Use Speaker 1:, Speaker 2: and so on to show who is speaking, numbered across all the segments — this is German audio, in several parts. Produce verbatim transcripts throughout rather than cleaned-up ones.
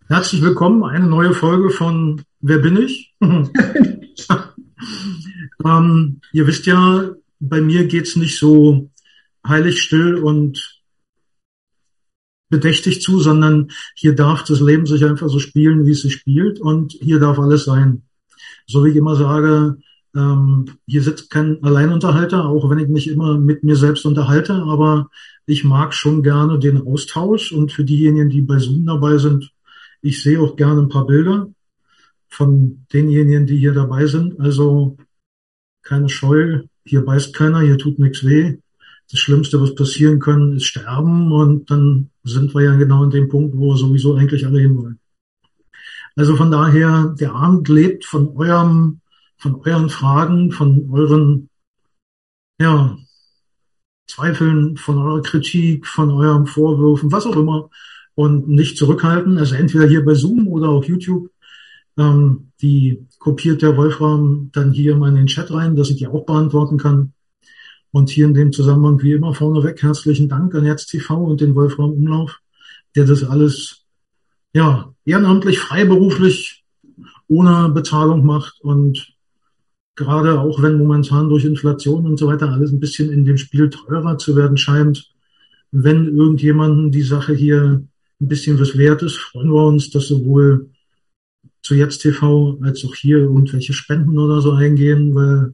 Speaker 1: Herzlich willkommen, eine neue Folge von Wer bin ich? ähm, ihr wisst ja, bei mir geht's nicht so heilig still und bedächtig zu, sondern hier darf das Leben sich einfach so spielen, wie es sich spielt, und hier darf alles sein. So wie ich immer sage, ähm, hier sitzt kein Alleinunterhalter, auch wenn ich mich immer mit mir selbst unterhalte, aber ich mag schon gerne den Austausch, und für diejenigen, die bei Zoom dabei sind, ich sehe auch gerne ein paar Bilder von denjenigen, die hier dabei sind. Also keine Scheu, hier beißt keiner, hier tut nichts weh. Das Schlimmste, was passieren kann, ist sterben, und dann sind wir ja genau an dem Punkt, wo wir sowieso eigentlich alle hinwollen. Also von daher, der Abend lebt von eurem, von euren Fragen, von euren, ja, Zweifeln, von eurer Kritik, von euren Vorwürfen, was auch immer, und nicht zurückhalten. Also entweder hier bei Zoom oder auf YouTube. Ähm, die kopiert der Wolfram dann hier mal in den Chat rein, dass ich die auch beantworten kann. Und hier in dem Zusammenhang wie immer vorneweg herzlichen Dank an Jetzt T V und den Wolfram Umlauf, der das alles ja ehrenamtlich, freiberuflich, ohne Bezahlung macht, und gerade auch wenn momentan durch Inflation und so weiter alles ein bisschen in dem Spiel teurer zu werden scheint, wenn irgendjemanden die Sache hier ein bisschen was wert ist, freuen wir uns, dass sowohl zu Jetzt T V als auch hier irgendwelche Spenden oder so eingehen, weil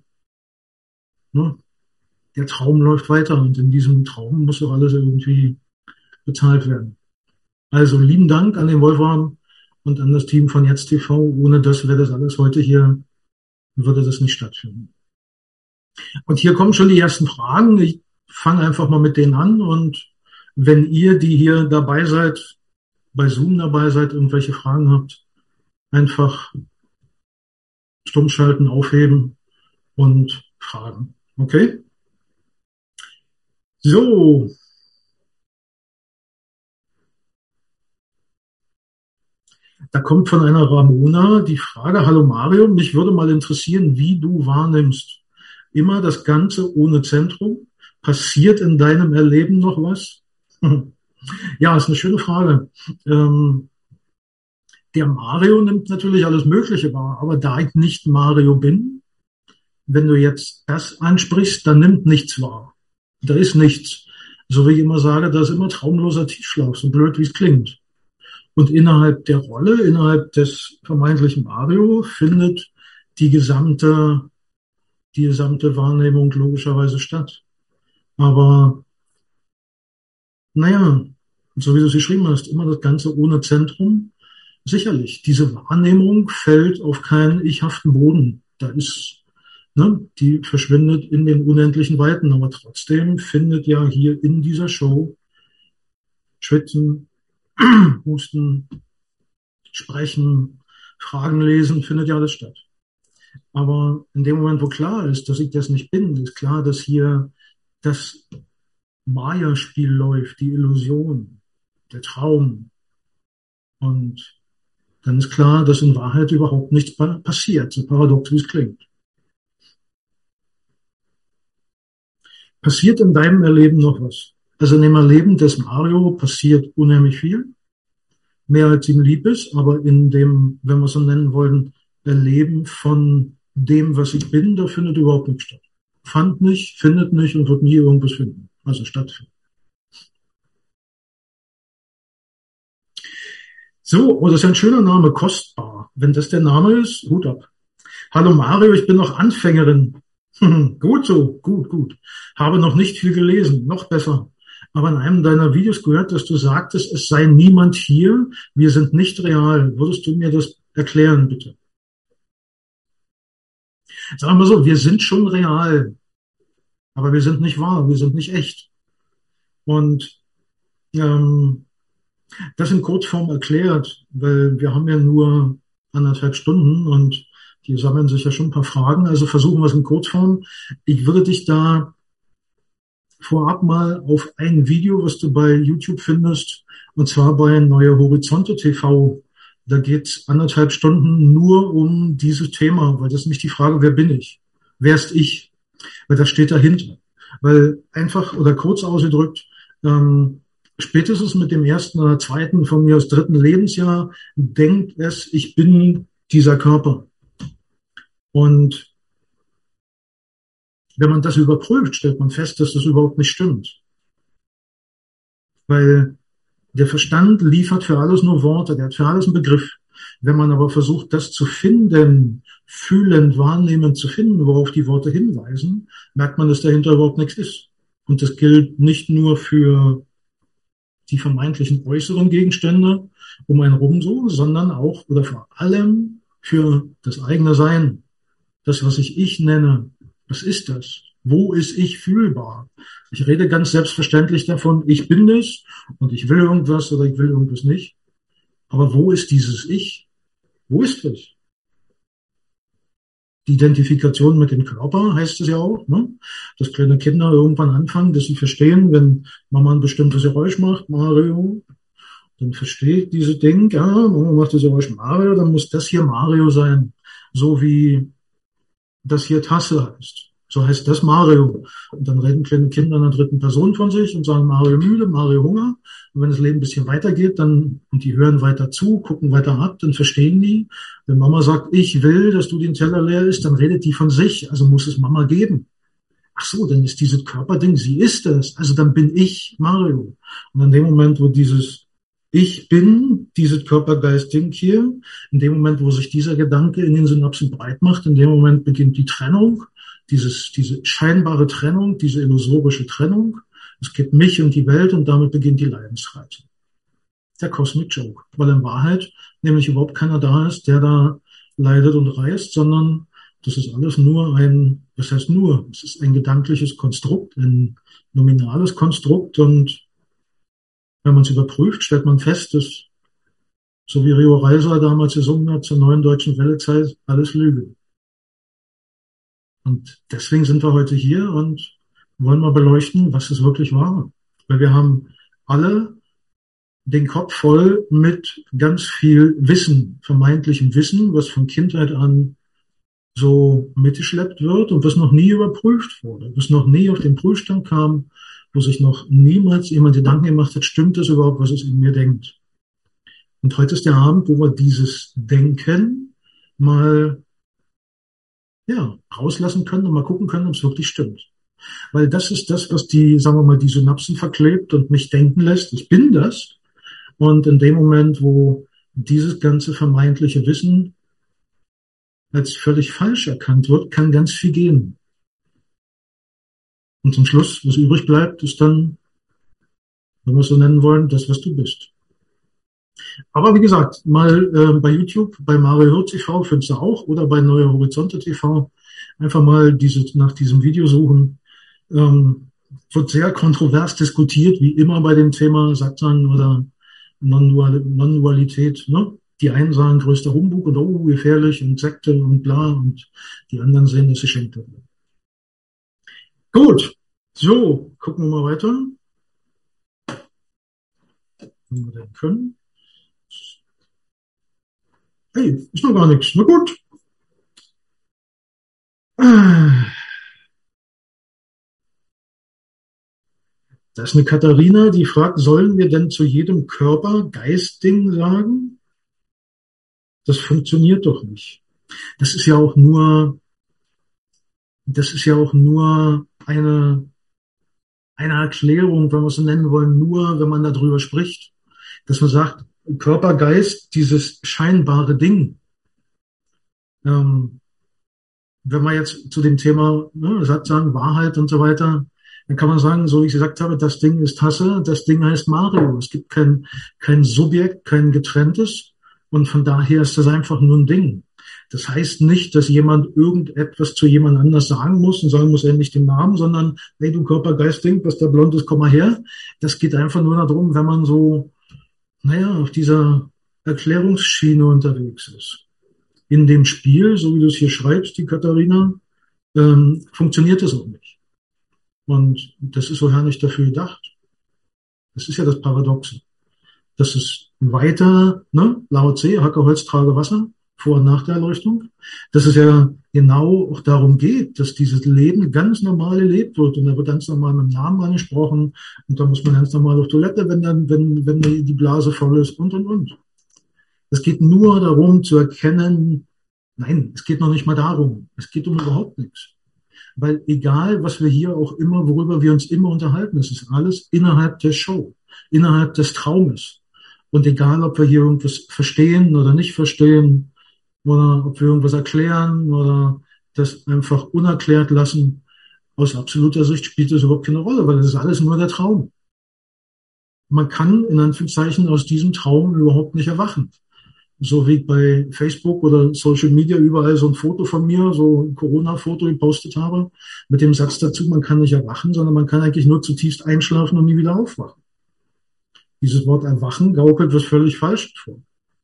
Speaker 1: ne, der Traum läuft weiter, und in diesem Traum muss auch alles irgendwie bezahlt werden. Also lieben Dank an den Wolfram und an das Team von Jetzt T V. Ohne das wäre das alles heute hier, würde das nicht stattfinden. Und hier kommen schon die ersten Fragen. Ich fange einfach mal mit denen an, und wenn ihr, die hier dabei seid, bei Zoom dabei seid, irgendwelche Fragen habt, einfach stumm schalten, aufheben und fragen. Okay? So. Da kommt von einer Ramona die Frage: Hallo Mario, mich würde mal interessieren, wie du wahrnimmst. Immer das Ganze ohne Zentrum? Passiert in deinem Erleben noch was? Ja, ist eine schöne Frage. Ähm, der Mario nimmt natürlich alles Mögliche wahr, aber da ich nicht Mario bin, wenn du jetzt das ansprichst, dann nimmt nichts wahr. Da ist nichts. So wie ich immer sage, da ist immer traumloser Tiefschlaf, so blöd wie es klingt. Und innerhalb der Rolle, innerhalb des vermeintlichen Mario, findet die gesamte, die gesamte Wahrnehmung logischerweise statt. Aber, naja, so wie du es geschrieben hast, immer das Ganze ohne Zentrum. Sicherlich, diese Wahrnehmung fällt auf keinen ichhaften Boden. Da ist, ne, die verschwindet in den unendlichen Weiten. Aber trotzdem findet ja hier in dieser Show Schwitzen, Husten, Sprechen, Fragen lesen, findet ja alles statt. Aber in dem Moment, wo klar ist, dass ich das nicht bin, ist klar, dass hier das Maya-Spiel läuft, die Illusion, der Traum. Und dann ist klar, dass in Wahrheit überhaupt nichts passiert, so paradox wie es klingt. Passiert in deinem Erleben noch was? Also in dem Erleben des Mario passiert unheimlich viel. Mehr als ihm lieb ist, aber in dem, wenn wir es so nennen wollen, Erleben von dem, was ich bin, da findet überhaupt nichts statt. Fand nicht, findet nicht und wird nie irgendwas finden, also stattfinden. So, oh, das ist ein schöner Name, Kostbar. Wenn das der Name ist, Hut ab. Hallo Mario, ich bin noch Anfängerin. Gut so, gut, gut. Habe noch nicht viel gelesen, noch besser. Aber in einem deiner Videos gehört, dass du sagtest, es sei niemand hier, wir sind nicht real. Würdest du mir das erklären, bitte? Sagen wir so, wir sind schon real, aber wir sind nicht wahr, wir sind nicht echt. Und ähm, das in Kurzform erklärt, weil wir haben ja nur anderthalb Stunden und hier sammeln sich ja schon ein paar Fragen, also versuchen wir es in Kurzform. Ich würde dich da vorab mal auf ein Video, was du bei YouTube findest, und zwar bei Neue Horizonte T V. Da geht's anderthalb Stunden nur um dieses Thema, weil das ist nicht die Frage, wer bin ich? Wer ist ich? Weil das steht dahinter. Weil einfach oder kurz ausgedrückt, ähm, spätestens mit dem ersten oder zweiten, von mir aus dritten Lebensjahr, denkt es, ich bin dieser Körper. Und wenn man das überprüft, stellt man fest, dass das überhaupt nicht stimmt. Weil der Verstand liefert für alles nur Worte, der hat für alles einen Begriff. Wenn man aber versucht, das zu finden, fühlend, wahrnehmend zu finden, worauf die Worte hinweisen, merkt man, dass dahinter überhaupt nichts ist. Und das gilt nicht nur für die vermeintlichen äußeren Gegenstände um einen rum so, sondern auch oder vor allem für das eigene Sein. Das, was ich ich nenne, was ist das? Wo ist ich fühlbar? Ich rede ganz selbstverständlich davon, ich bin das und ich will irgendwas oder ich will irgendwas nicht. Aber wo ist dieses Ich? Wo ist es? Die Identifikation mit dem Körper heißt es ja auch, ne? Dass kleine Kinder irgendwann anfangen, dass sie verstehen, wenn Mama ein bestimmtes Geräusch macht, Mario, dann versteht diese Ding, ja, Mama macht das Geräusch Mario, dann muss das hier Mario sein. So wie das hier Tasse heißt. So heißt das Mario. Und dann reden kleine Kinder in der dritten Person von sich und sagen Mario müde, Mario Hunger. Und wenn das Leben ein bisschen weitergeht, dann, und die hören weiter zu, gucken weiter ab, dann verstehen die. Wenn Mama sagt, ich will, dass du den Teller leer isst, dann redet die von sich. Also muss es Mama geben. Ach so, dann ist dieses Körperding, sie ist es. Also dann bin ich Mario. Und in dem Moment, wo dieses Ich bin, dieses Körpergeist-Ding hier, in dem Moment, wo sich dieser Gedanke in den Synapsen breit macht, in dem Moment beginnt die Trennung, dieses, diese scheinbare Trennung, diese illusorische Trennung. Es gibt mich und die Welt und damit beginnt die Leidensreise. Der Cosmic Joke, weil in Wahrheit nämlich überhaupt keiner da ist, der da leidet und reist, sondern das ist alles nur ein, was heißt nur, es ist ein gedankliches Konstrukt, ein nominales Konstrukt und wenn man es überprüft, stellt man fest, dass, so wie Rio Reiser damals gesungen hat zur neuen deutschen Wellezeit, alles Lüge. Und deswegen sind wir heute hier und wollen mal beleuchten, was es wirklich war. Weil wir haben alle den Kopf voll mit ganz viel Wissen, vermeintlichem Wissen, was von Kindheit an so mitgeschleppt wird und was noch nie überprüft wurde, was noch nie auf den Prüfstand kam, wo sich noch niemals jemand Gedanken gemacht hat, stimmt das überhaupt, was es in mir denkt. Und heute ist der Abend, wo wir dieses Denken mal ja, rauslassen können und mal gucken können, ob es wirklich stimmt. Weil das ist das, was die, sagen wir mal, die Synapsen verklebt und mich denken lässt, ich bin das. Und in dem Moment, wo dieses ganze vermeintliche Wissen als völlig falsch erkannt wird, kann ganz viel gehen. Und zum Schluss, was übrig bleibt, ist dann, wenn wir es so nennen wollen, das, was du bist. Aber wie gesagt, mal äh, bei YouTube, bei Mario T V findest du auch oder bei Neue Horizonte T V einfach mal diese, nach diesem Video suchen. Ähm, wird sehr kontrovers diskutiert, wie immer bei dem Thema Satan oder Non-Dualität. Ne? Die einen sagen größter Humbug und oh, gefährlich und Sekte und bla und die anderen sehen, dass sie schenkt werden. Gut, so, gucken wir mal weiter. Wenn wir denn können. Hey, ist noch gar nichts. Na gut. Da ist eine Katharina, die fragt, sollen wir denn zu jedem Körper Geistding sagen? Das funktioniert doch nicht. Das ist ja auch nur, das ist ja auch nur eine, eine Erklärung, wenn wir es so nennen wollen, nur wenn man darüber spricht, dass man sagt, Körper, Geist, dieses scheinbare Ding. Ähm, wenn man jetzt zu dem Thema ne, sagt, sagen Wahrheit und so weiter, dann kann man sagen, so wie ich gesagt habe, das Ding ist Tasse, das Ding heißt Mario. Es gibt kein, kein Subjekt, kein getrenntes und von daher ist das einfach nur ein Ding. Das heißt nicht, dass jemand irgendetwas zu jemand anders sagen muss und sagen muss endlich den Namen, sondern hey, du Körper, Geist, Ding, was da blond ist, komm mal her. Das geht einfach nur darum, wenn man so, naja, auf dieser Erklärungsschiene unterwegs ist. In dem Spiel, so wie du es hier schreibst, die Katharina, ähm, funktioniert es auch nicht. Und das ist so herrlich dafür gedacht. Das ist ja das Paradoxe. Dass es weiter, ne, Lao Tse, Hacke, Holz, trage Wasser, vor und nach der Erleuchtung, dass es ja genau auch darum geht, dass dieses Leben ganz normal gelebt wird und da wird ganz normal mit dem Namen angesprochen und da muss man ganz normal auf Toilette, wenn dann, wenn, wenn die Blase voll ist und und und. Es geht nur darum zu erkennen, nein, es geht noch nicht mal darum. Es geht um überhaupt nichts. Weil egal, was wir hier auch immer, worüber wir uns immer unterhalten, es ist alles innerhalb der Show, innerhalb des Traumes. Und egal, ob wir hier irgendwas verstehen oder nicht verstehen, oder ob wir irgendwas erklären oder das einfach unerklärt lassen, aus absoluter Sicht spielt das überhaupt keine Rolle, weil das ist alles nur der Traum. Man kann in Anführungszeichen aus diesem Traum überhaupt nicht erwachen. So wie bei Facebook oder Social Media überall so ein Foto von mir, so ein Corona-Foto gepostet habe, mit dem Satz dazu, man kann nicht erwachen, sondern man kann eigentlich nur zutiefst einschlafen und nie wieder aufwachen. Dieses Wort erwachen gaukelt was völlig falsch vor.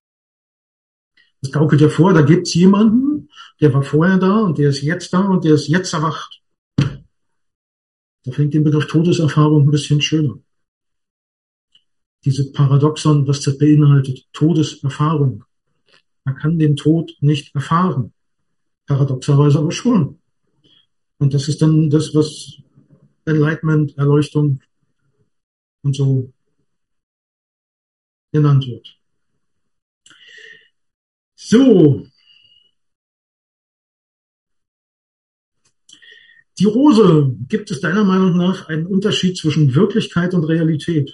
Speaker 1: Es gaukelt ja vor, da gibt's jemanden, der war vorher da und der ist jetzt da und der ist jetzt erwacht. Da finde ich den Begriff Todeserfahrung ein bisschen schöner. Diese Paradoxon, was das beinhaltet, Todeserfahrung. Man kann den Tod nicht erfahren. Paradoxerweise aber schon. Und das ist dann das, was Enlightenment, Erleuchtung und so genannt wird. So. Die Rose, gibt es deiner Meinung nach einen Unterschied zwischen Wirklichkeit und Realität?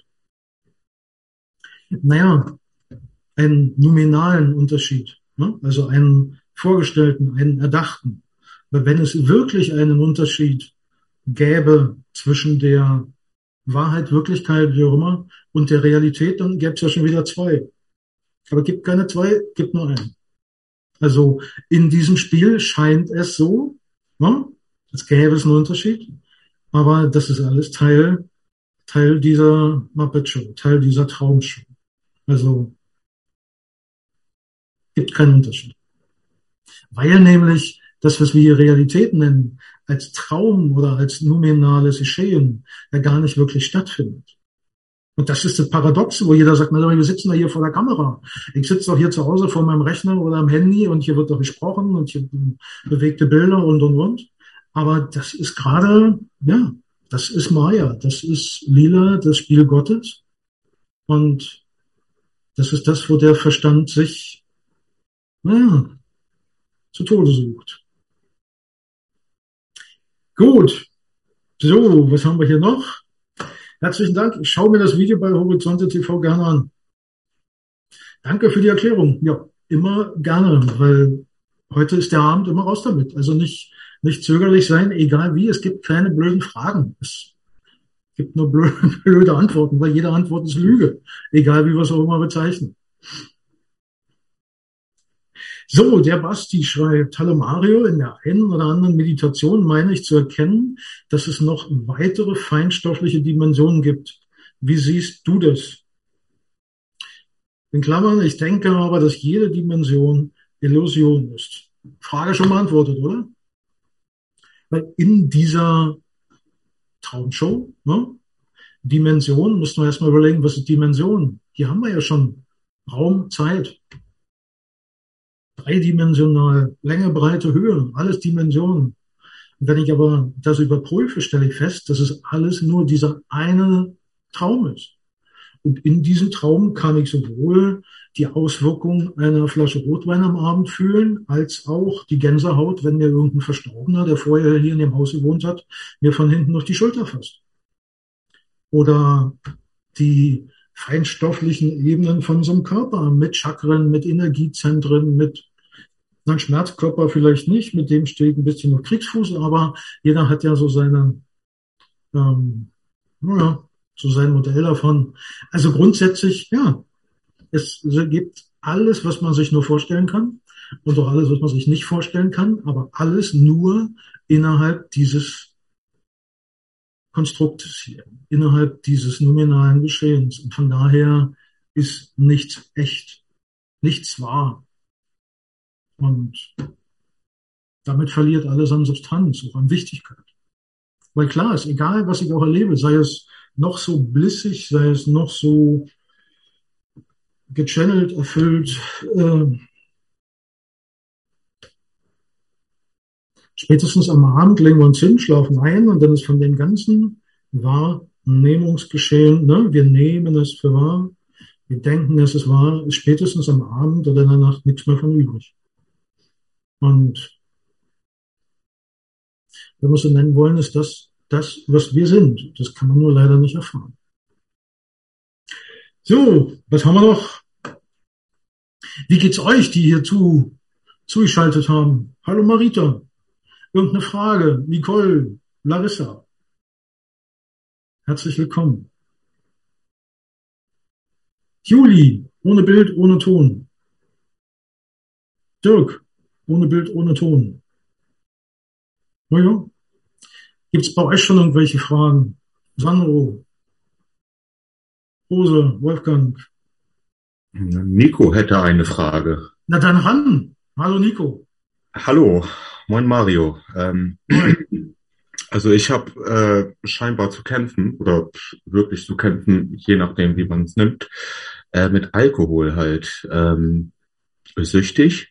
Speaker 1: Naja, einen nominalen Unterschied, ne? Also einen vorgestellten, einen erdachten. Weil wenn es wirklich einen Unterschied gäbe zwischen der Wahrheit, Wirklichkeit, wie auch immer, und der Realität, dann gäbe es ja schon wieder zwei. Aber es gibt keine zwei, gibt nur einen. Also in diesem Spiel scheint es so, ne, als gäbe es einen Unterschied, aber das ist alles Teil, Teil dieser Muppet Show, Teil dieser Traumshow. Also gibt keinen Unterschied. Weil nämlich das, was wir hier Realität nennen, als Traum oder als nominales Geschehen ja gar nicht wirklich stattfindet. Und das ist das Paradoxe, wo jeder sagt, na, wir sitzen doch hier vor der Kamera. Ich sitze doch hier zu Hause vor meinem Rechner oder am Handy und hier wird doch gesprochen und hier bewegte Bilder und, und, und. Aber das ist gerade, ja, das ist Maya, das ist Lila, das Spiel Gottes. Und das ist das, wo der Verstand sich, naja, zu Tode sucht. Gut. So, was haben wir hier noch? Herzlichen Dank. Ich schaue mir das Video bei Horizonte T V gerne an. Danke für die Erklärung. Ja, immer gerne, weil heute ist der Abend, immer raus damit. Also nicht, nicht zögerlich sein, egal wie. Es gibt keine blöden Fragen. Es gibt nur blöde, blöde Antworten, weil jede Antwort ist Lüge. Egal wie wir es auch immer bezeichnen. So, der Basti schreibt, hallo Mario, in der einen oder anderen Meditation meine ich zu erkennen, dass es noch weitere feinstoffliche Dimensionen gibt. Wie siehst du das? In Klammern, ich denke aber, dass jede Dimension Illusion ist. Frage schon beantwortet, oder? Weil in dieser Traumshow, ne, Dimension, müssen wir erstmal überlegen, was ist Dimension? Hier haben wir ja schon Raum, Zeit. Dreidimensional, Länge, Breite, Höhe, alles Dimensionen. Und wenn ich aber das überprüfe, stelle ich fest, dass es alles nur dieser eine Traum ist. Und in diesem Traum kann ich sowohl die Auswirkungen einer Flasche Rotwein am Abend fühlen, als auch die Gänsehaut, wenn mir irgendein Verstorbener, der vorher hier in dem Haus gewohnt hat, mir von hinten auf die Schulter fasst. Oder die feinstofflichen Ebenen von so einem Körper mit Chakren, mit Energiezentren, mit einem Schmerzkörper vielleicht nicht, mit dem steht ein bisschen auf Kriegsfuß, aber jeder hat ja so seine, ähm, naja, so sein Modell davon. Also grundsätzlich, ja, es gibt alles, was man sich nur vorstellen kann und auch alles, was man sich nicht vorstellen kann, aber alles nur innerhalb dieses Konstruktes hier, innerhalb dieses nominalen Geschehens. Und von daher ist nichts echt, nichts wahr. Und damit verliert alles an Substanz, auch an Wichtigkeit. Weil klar ist, egal was ich auch erlebe, sei es noch so blissig, sei es noch so gechannelt, erfüllt, äh, Spätestens am Abend legen wir uns hin, schlafen ein und dann ist von dem ganzen Wahrnehmungsgeschehen, ne, wir nehmen es für wahr, wir denken, es ist wahr, ist spätestens am Abend oder in der Nacht nichts mehr von übrig. Und wenn wir es so nennen wollen, ist das das, was wir sind. Das kann man nur leider nicht erfahren. So, was haben wir noch? Wie geht's euch, die hier zu, zugeschaltet haben? Hallo Marita. Irgendeine Frage? Nicole, Larissa. Herzlich willkommen. Juli, ohne Bild, ohne Ton. Dirk, ohne Bild, ohne Ton. Naja. Gibt's bei euch schon irgendwelche Fragen? Sandro, Rose, Wolfgang.
Speaker 2: Nico hätte eine Frage.
Speaker 1: Na dann ran. Hallo Nico.
Speaker 2: Hallo, moin Mario. Ähm, also ich habe äh, scheinbar zu kämpfen oder wirklich zu kämpfen, je nachdem wie man es nimmt, äh, mit Alkohol halt. Ähm, süchtig.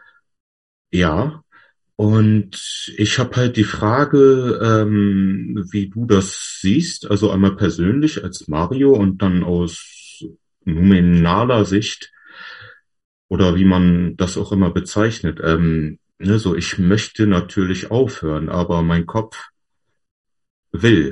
Speaker 2: Ja. Und ich habe halt die Frage, ähm, wie du das siehst, also einmal persönlich als Mario und dann aus nominaler Sicht oder wie man das auch immer bezeichnet. Ähm, ne, so ich möchte natürlich aufhören, aber mein Kopf will.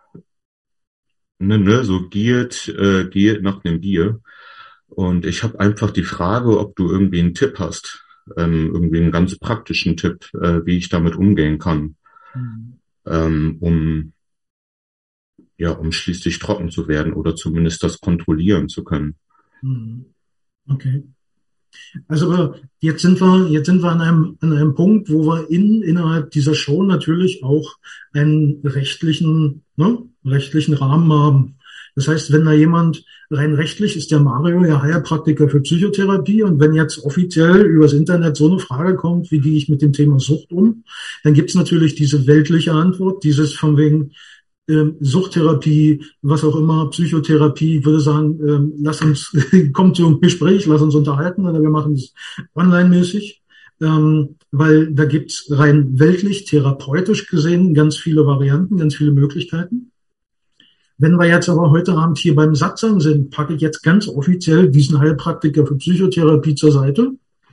Speaker 2: Ne, ne, so giert, äh, giert nach dem Bier. Und ich habe einfach die Frage, ob du irgendwie einen Tipp hast. Ähm, irgendwie einen ganz praktischen Tipp, äh, wie ich damit umgehen kann, mhm. ähm, um ja, um schließlich trocken zu werden oder zumindest das kontrollieren zu können.
Speaker 1: Mhm. Okay. Also jetzt sind wir jetzt sind wir an einem an einem Punkt, wo wir in innerhalb dieser Show natürlich auch einen rechtlichen ne, rechtlichen Rahmen haben. Das heißt, wenn da jemand rein rechtlich ist der Mario ja Heilpraktiker für Psychotherapie und wenn jetzt offiziell übers Internet so eine Frage kommt, wie gehe ich mit dem Thema Sucht um, dann gibt's natürlich diese weltliche Antwort, dieses von wegen ähm, Suchttherapie, was auch immer, Psychotherapie. Ich würde sagen, ähm, lass uns, kommt zu einem Gespräch, lass uns unterhalten oder wir machen es online-mäßig, ähm, weil da gibt's rein weltlich, therapeutisch gesehen ganz viele Varianten, ganz viele Möglichkeiten. Wenn wir jetzt aber heute Abend hier beim Satsang sind, packe ich jetzt ganz offiziell diesen Heilpraktiker für Psychotherapie zur Seite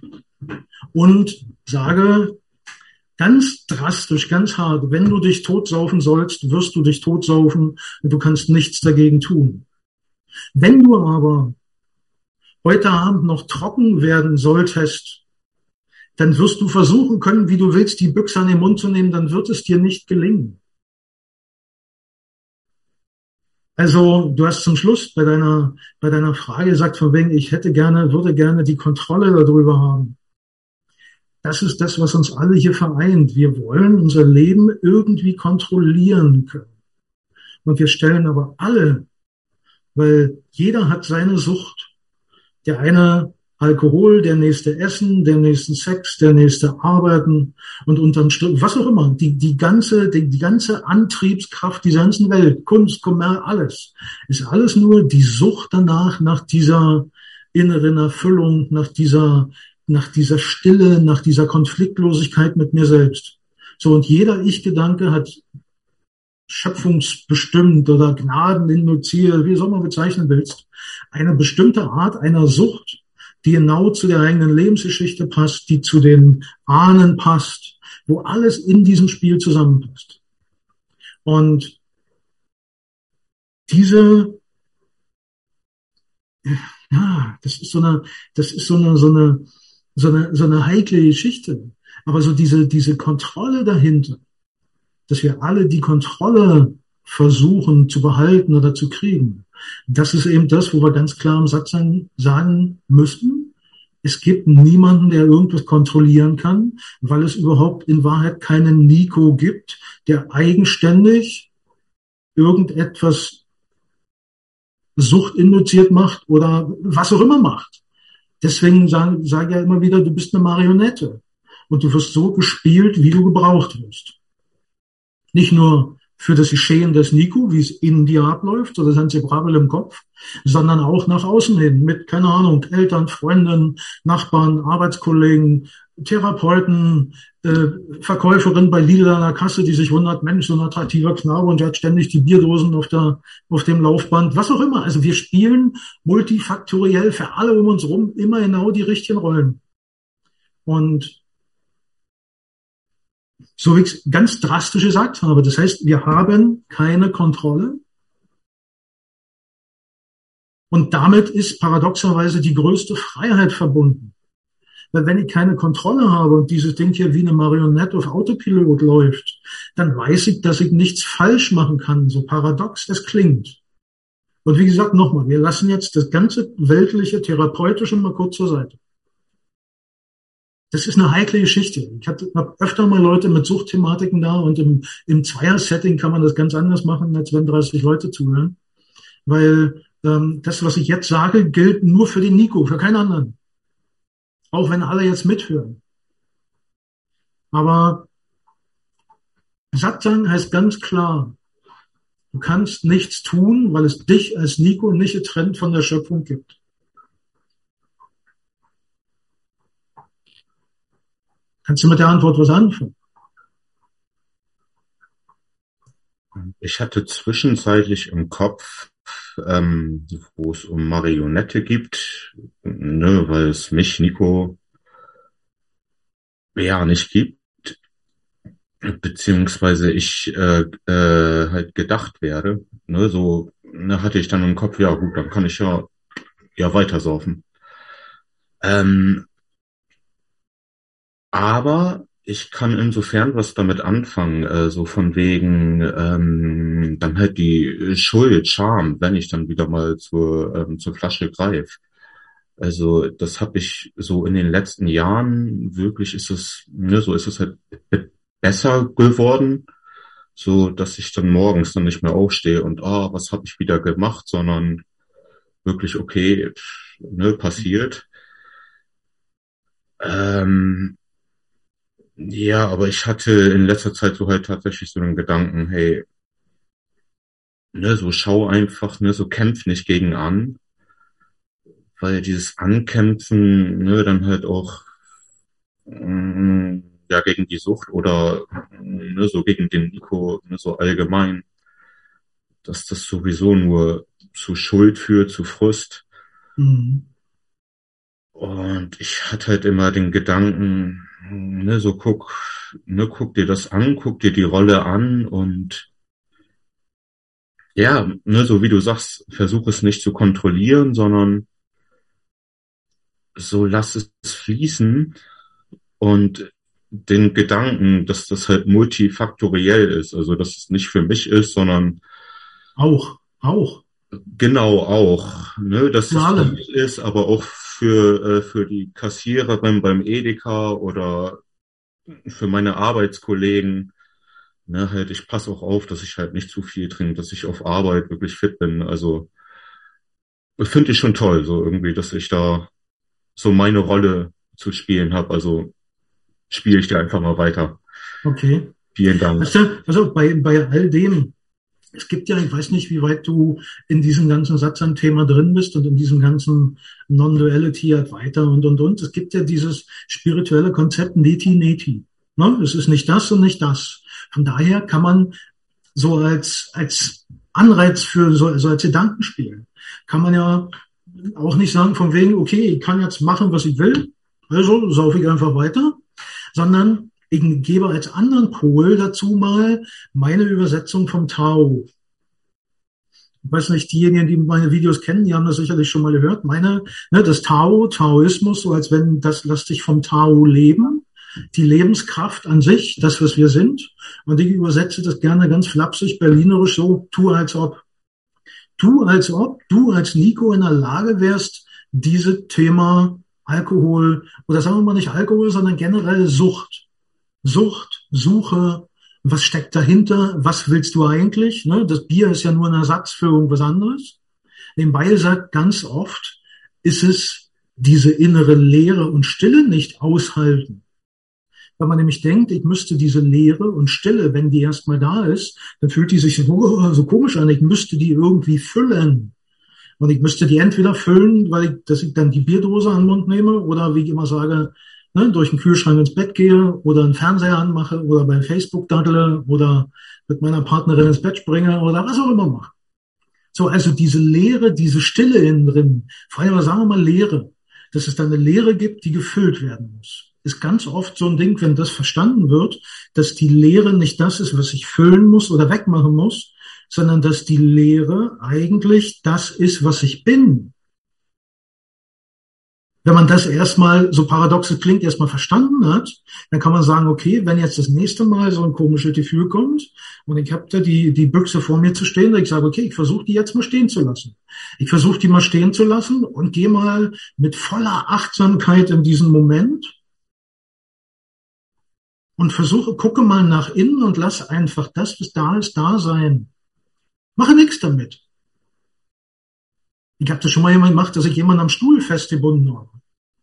Speaker 1: und sage ganz drastisch, ganz hart, wenn du dich totsaufen sollst, wirst du dich totsaufen und du kannst nichts dagegen tun. Wenn du aber heute Abend noch trocken werden solltest, dann wirst du versuchen können, wie du willst, die Büchse an den Mund zu nehmen, dann wird es dir nicht gelingen. Also, du hast zum Schluss bei deiner, bei deiner Frage gesagt, von wegen, ich hätte gerne, würde gerne die Kontrolle darüber haben. Das ist das, was uns alle hier vereint. Wir wollen unser Leben irgendwie kontrollieren können. Und wir stellen aber alle, weil jeder hat seine Sucht. Der eine Alkohol, der nächste Essen, der nächste Sex, der nächste Arbeiten und unterm Strich, was auch immer, die, die ganze, die, die ganze Antriebskraft dieser ganzen Welt, Kunst, Kommerz, alles, ist alles nur die Sucht danach, nach dieser inneren Erfüllung, nach dieser, nach dieser Stille, nach dieser Konfliktlosigkeit mit mir selbst. So, und jeder Ich-Gedanke hat schöpfungsbestimmt oder gnadeninduziert, wie soll man bezeichnen willst, eine bestimmte Art einer Sucht, die genau zu der eigenen Lebensgeschichte passt, die zu den Ahnen passt, wo alles in diesem Spiel zusammenpasst. Und diese, ja, das ist so eine, das ist so eine, so eine, so eine, so eine heikle Geschichte. Aber so diese, diese Kontrolle dahinter, dass wir alle die Kontrolle versuchen zu behalten oder zu kriegen, das ist eben das, wo wir ganz klar im Satz sagen müssen, es gibt niemanden, der irgendwas kontrollieren kann, weil es überhaupt in Wahrheit keinen Nico gibt, der eigenständig irgendetwas suchtinduziert macht oder was auch immer macht. Deswegen sage sag ich ja immer wieder, du bist eine Marionette und du wirst so gespielt, wie du gebraucht wirst. Nicht nur für das Geschehen des Nico, wie es in dir abläuft, oder das Inseparable im Kopf, sondern auch nach außen hin mit, keine Ahnung, Eltern, Freunden, Nachbarn, Arbeitskollegen, Therapeuten, äh, Verkäuferin bei Lidl an der Kasse, die sich wundert, Mensch, so ein attraktiver Knabe und der hat ständig die Bierdosen auf der, auf dem Laufband, was auch immer. Also wir spielen multifaktoriell für alle um uns rum immer genau die richtigen Rollen. Und so wie ich es ganz drastisch gesagt habe, das heißt, wir haben keine Kontrolle. Und damit ist paradoxerweise die größte Freiheit verbunden. Weil wenn ich keine Kontrolle habe und dieses Ding hier wie eine Marionette auf Autopilot läuft, dann weiß ich, dass ich nichts falsch machen kann, so paradox es klingt. Und wie gesagt, nochmal, wir lassen jetzt das ganze weltliche, therapeutische mal kurz zur Seite. Das ist eine heikle Geschichte. Ich habe hab öfter mal Leute mit Suchtthematiken da und im, im Zweier-Setting kann man das ganz anders machen, als wenn dreißig Leute zuhören. Weil ähm, das, was ich jetzt sage, gilt nur für den Nico, für keinen anderen. Auch wenn alle jetzt mithören. Aber Satsang heißt ganz klar, du kannst nichts tun, weil es dich als Nico nicht getrennt von der Schöpfung gibt. Kannst du mit der Antwort was anfangen?
Speaker 2: Ich hatte zwischenzeitlich im Kopf, ähm, wo es um Marionette gibt, ne, weil es mich, Nico, ja nicht gibt, beziehungsweise ich äh, äh, halt gedacht werde, ne, so ne, hatte ich dann im Kopf, ja gut, dann kann ich ja ja weiter saufen. Ähm, aber ich kann insofern was damit anfangen, äh, so von wegen ähm, dann halt die Schuld, Scham, wenn ich dann wieder mal zur ähm, zur Flasche greife. Also das habe ich so in den letzten Jahren wirklich ist es, ne, so ist es halt be- besser geworden, so dass ich dann morgens dann nicht mehr aufstehe und ah, was habe ich wieder gemacht, sondern wirklich okay, pff, ne, passiert. Ähm, ja, aber ich hatte in letzter Zeit so halt tatsächlich so den Gedanken, hey, ne, so schau einfach, ne, so kämpf nicht gegen an, weil dieses Ankämpfen, ne, dann halt auch mh, ja gegen die Sucht oder ne, so gegen den Nico, ne, so allgemein, dass das sowieso nur zu Schuld führt, zu Frust.
Speaker 1: Mhm.
Speaker 2: Und ich hatte halt immer den Gedanken, ne, so guck, ne, guck dir das an, guck dir die Rolle an und ja, ne, so wie du sagst, versuch es nicht zu kontrollieren, sondern so lass es fließen und den Gedanken, dass das halt multifaktoriell ist, also dass es nicht für mich ist, sondern
Speaker 1: Auch, auch,
Speaker 2: genau auch, ne, dass
Speaker 1: für
Speaker 2: das für
Speaker 1: alle.
Speaker 2: mich ist, aber auch für äh, für die Kassiererin beim Edeka oder für meine Arbeitskollegen, ne, halt ich passe auch auf, dass ich halt nicht zu viel trinke, dass ich auf Arbeit wirklich fit bin. Also finde ich schon toll, so irgendwie, dass ich da so meine Rolle zu spielen habe. Also spiele ich dir einfach mal weiter.
Speaker 1: Okay.
Speaker 2: Vielen Dank.
Speaker 1: Weißt du, also bei, bei all dem, es gibt ja, ich weiß nicht, wie weit du in diesem ganzen Satzang-Thema drin bist und in diesem ganzen Non-Duality weiter und, und, und. Es gibt ja dieses spirituelle Konzept Neti-Neti. Ne? Es ist nicht das und nicht das. Von daher kann man so als, als Anreiz für, so, so als Gedankenspiel, kann man ja auch nicht sagen von wegen, okay, ich kann jetzt machen, was ich will, also saufe ich einfach weiter, sondern ich gebe als anderen Pol dazu mal meine Übersetzung vom Tao. Ich weiß nicht, diejenigen, die meine Videos kennen, die haben das sicherlich schon mal gehört. Meine, ne, das Tao, Taoismus, so als wenn das, lass dich vom Tao leben, die Lebenskraft an sich, das, was wir sind. Und ich übersetze das gerne ganz flapsig, berlinerisch so, tu als ob. Tu als ob du als Nico in der Lage wärst, diese Thema Alkohol, oder sagen wir mal nicht Alkohol, sondern generell Sucht, Sucht, Suche, was steckt dahinter, was willst du eigentlich? Ne? Das Bier ist ja nur ein Ersatz für irgendwas anderes. Nebenbei sagt ganz oft, ist es diese innere Leere und Stille nicht aushalten. Wenn man nämlich denkt, ich müsste diese Leere und Stille, wenn die erstmal da ist, dann fühlt die sich so, oh, so komisch an, ich müsste die irgendwie füllen. Und ich müsste die entweder füllen, weil ich, dass ich dann die Bierdose an den Mund nehme oder wie ich immer sage, ne, durch den Kühlschrank ins Bett gehe oder einen Fernseher anmache oder bei Facebook daddle oder mit meiner Partnerin ins Bett springe oder was auch immer mache. So, also diese Leere, diese Stille innen drin, vor allem sagen wir mal Leere, dass es dann eine Leere gibt, die gefüllt werden muss. Ist ganz oft so ein Ding, wenn das verstanden wird, dass die Leere nicht das ist, was ich füllen muss oder wegmachen muss, sondern dass die Leere eigentlich das ist, was ich bin. Wenn man das erstmal, so paradox es klingt, erstmal verstanden hat, dann kann man sagen, okay, wenn jetzt das nächste Mal so ein komisches Gefühl kommt und ich habe da die, die Büchse vor mir zu stehen, ich sage, okay, ich versuche die jetzt mal stehen zu lassen. Ich versuche die mal stehen zu lassen und gehe mal mit voller Achtsamkeit in diesen Moment und versuche, gucke mal nach innen und lass einfach das, was da ist, da sein. Mache nichts damit. Ich habe das schon mal jemand gemacht, dass ich jemanden am Stuhl festgebunden habe.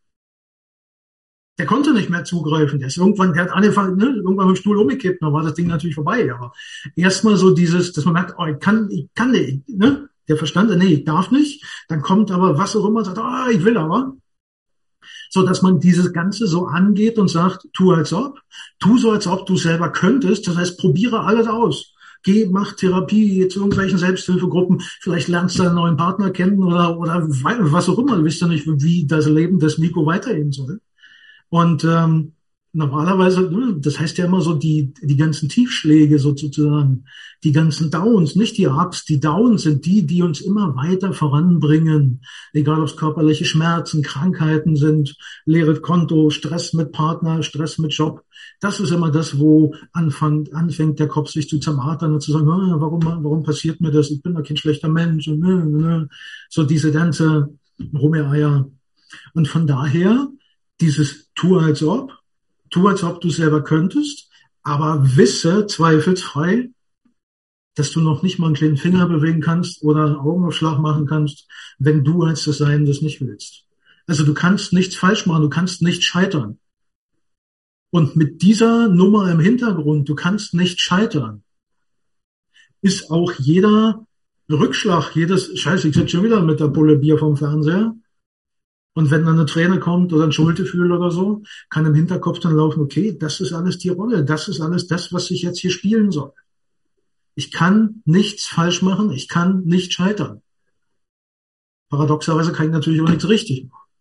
Speaker 1: Der konnte nicht mehr zugreifen. Der ist irgendwann, der hat angefangen, ne, irgendwann mit dem Stuhl umgekippt, dann war das Ding natürlich vorbei. Aber erstmal so dieses, dass man merkt, oh, ich kann, ich kann nicht, ne? Der Verstand, nee, ich darf nicht. Dann kommt aber was auch immer und sagt, oh, ich will aber. So, dass man dieses Ganze so angeht und sagt, tu als ob, tu so als ob du selber könntest. Das heißt, probiere alles aus. Geh, mach Therapie, geh zu irgendwelchen Selbsthilfegruppen, vielleicht lernst du einen neuen Partner kennen oder, oder was auch immer. Du weißt ja nicht, wie das Leben des Nico weitergehen soll. Und ähm, normalerweise, das heißt ja immer so, die die ganzen Tiefschläge sozusagen, die ganzen Downs, nicht die Ups, die Downs sind die, die uns immer weiter voranbringen. Egal, ob es körperliche Schmerzen, Krankheiten sind, leeres Konto, Stress mit Partner, Stress mit Job. Das ist immer das, wo anfängt, anfängt der Kopf sich zu zermartern und zu sagen, ah, warum, warum passiert mir das? Ich bin doch kein schlechter Mensch. Und, ne, ne. So diese ganze Rummereier. Und von daher dieses Tu als ob, tu als ob du selber könntest, aber wisse zweifelsfrei, dass du noch nicht mal einen kleinen Finger bewegen kannst oder einen Augenaufschlag machen kannst, wenn du als das Sein das nicht willst. Also du kannst nichts falsch machen, du kannst nicht scheitern. Und mit dieser Nummer im Hintergrund, du kannst nicht scheitern, ist auch jeder Rückschlag, jedes, scheiße, ich sitze schon wieder mit der Pulle Bier vom Fernseher. Und wenn dann eine Träne kommt oder ein Schuldgefühl oder so, kann im Hinterkopf dann laufen, okay, das ist alles die Rolle, das ist alles das, was ich jetzt hier spielen soll. Ich kann nichts falsch machen, ich kann nicht scheitern. Paradoxerweise kann ich natürlich auch nichts richtig machen.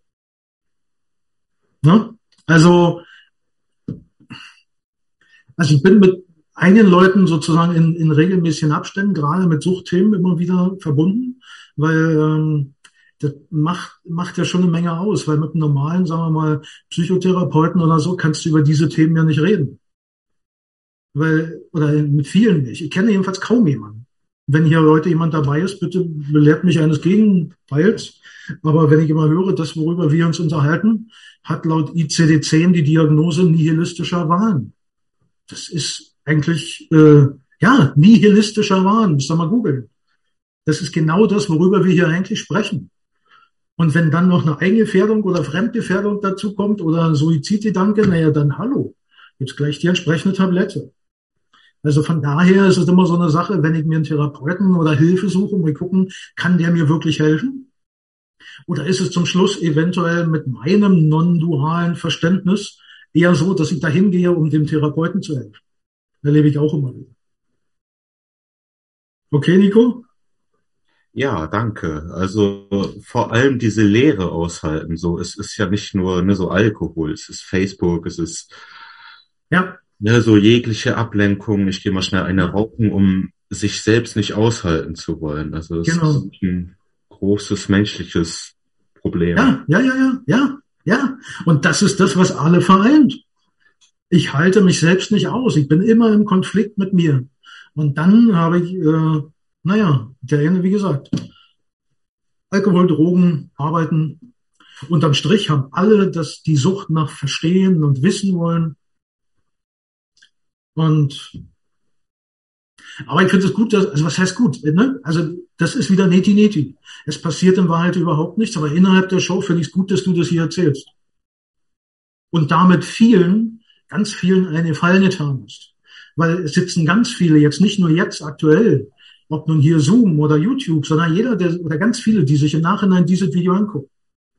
Speaker 1: Ne? Also, also ich bin mit einigen Leuten sozusagen in, in regelmäßigen Abständen, gerade mit Suchtthemen immer wieder verbunden, weil ähm, das macht, macht ja schon eine Menge aus, weil mit einem normalen, sagen wir mal, Psychotherapeuten oder so kannst du über diese Themen ja nicht reden. Weil, oder mit vielen nicht. Ich kenne jedenfalls kaum jemanden. Wenn hier heute jemand dabei ist, bitte belehrt mich eines Gegenteils. Aber wenn ich immer höre, das, worüber wir uns unterhalten, hat laut I C D zehn die Diagnose nihilistischer Wahn. Das ist eigentlich, äh, ja, nihilistischer Wahn. Müsst ihr mal googeln. Das ist genau das, worüber wir hier eigentlich sprechen. Und wenn dann noch eine Eigengefährdung oder Fremdgefährdung dazu kommt oder ein Suizidgedanke, naja, dann hallo, gibt's gleich die entsprechende Tablette. Also von daher ist es immer so eine Sache, wenn ich mir einen Therapeuten oder Hilfe suche, und wir gucken, kann der mir wirklich helfen? Oder ist es zum Schluss eventuell mit meinem non-dualen Verständnis eher so, dass ich dahin gehe, um dem Therapeuten zu helfen? Erlebe ich auch immer wieder. Okay, Nico?
Speaker 2: Ja, danke. Also vor allem diese Leere aushalten. So, es ist ja nicht nur ne, so Alkohol, es ist Facebook, es ist
Speaker 1: Ja,
Speaker 2: ne, so jegliche Ablenkung. Ich gehe mal schnell eine rauchen, um sich selbst nicht aushalten zu wollen. Also es
Speaker 1: genau.
Speaker 2: ist ein großes menschliches Problem.
Speaker 1: Ja, ja, ja, ja, ja, ja. Und das ist das, was alle vereint. Ich halte mich selbst nicht aus. Ich bin immer im Konflikt mit mir. Und dann habe ich, äh, naja, der Ende, wie gesagt, Alkohol, Drogen, Arbeiten. Unterm Strich haben alle das, die Sucht nach Verstehen und Wissen wollen. Und, aber ich finde es gut, dass, also was heißt gut, ne? Also, das ist wieder Neti-Neti. Es passiert in Wahrheit überhaupt nichts, aber innerhalb der Show finde ich es gut, dass du das hier erzählst. Und damit vielen, ganz vielen einen Gefallen getan hast. Weil es sitzen ganz viele, jetzt nicht nur jetzt aktuell, ob nun hier Zoom oder YouTube, sondern jeder, der, oder ganz viele, die sich im Nachhinein dieses Video angucken,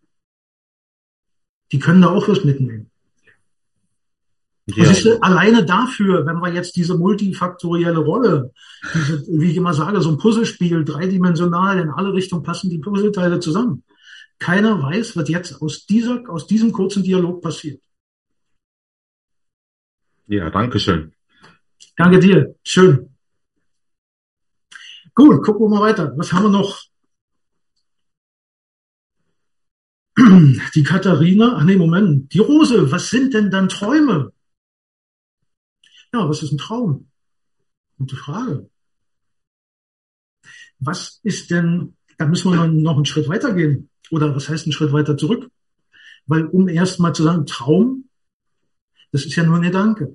Speaker 1: die können da auch was mitnehmen.
Speaker 2: Ja,
Speaker 1: Und siehst du, alleine dafür, wenn wir jetzt diese multifaktorielle Rolle, diese, wie ich immer sage, so ein Puzzlespiel, dreidimensional, in alle Richtungen passen die Puzzleteile zusammen. Keiner weiß, was jetzt aus dieser, aus diesem kurzen Dialog passiert.
Speaker 2: ja, danke schön.
Speaker 1: Danke dir. Schön. Gut, gucken wir mal weiter. Was haben wir noch? Die Katharina, ach nee, Moment. Die Rose, was sind denn dann Träume? Ja, was ist ein Traum? Gute Frage. Was ist denn, da müssen wir noch einen Schritt weiter gehen. Oder was heißt einen Schritt weiter zurück? Weil um erst mal zu sagen, Traum, das ist ja nur ein Gedanke.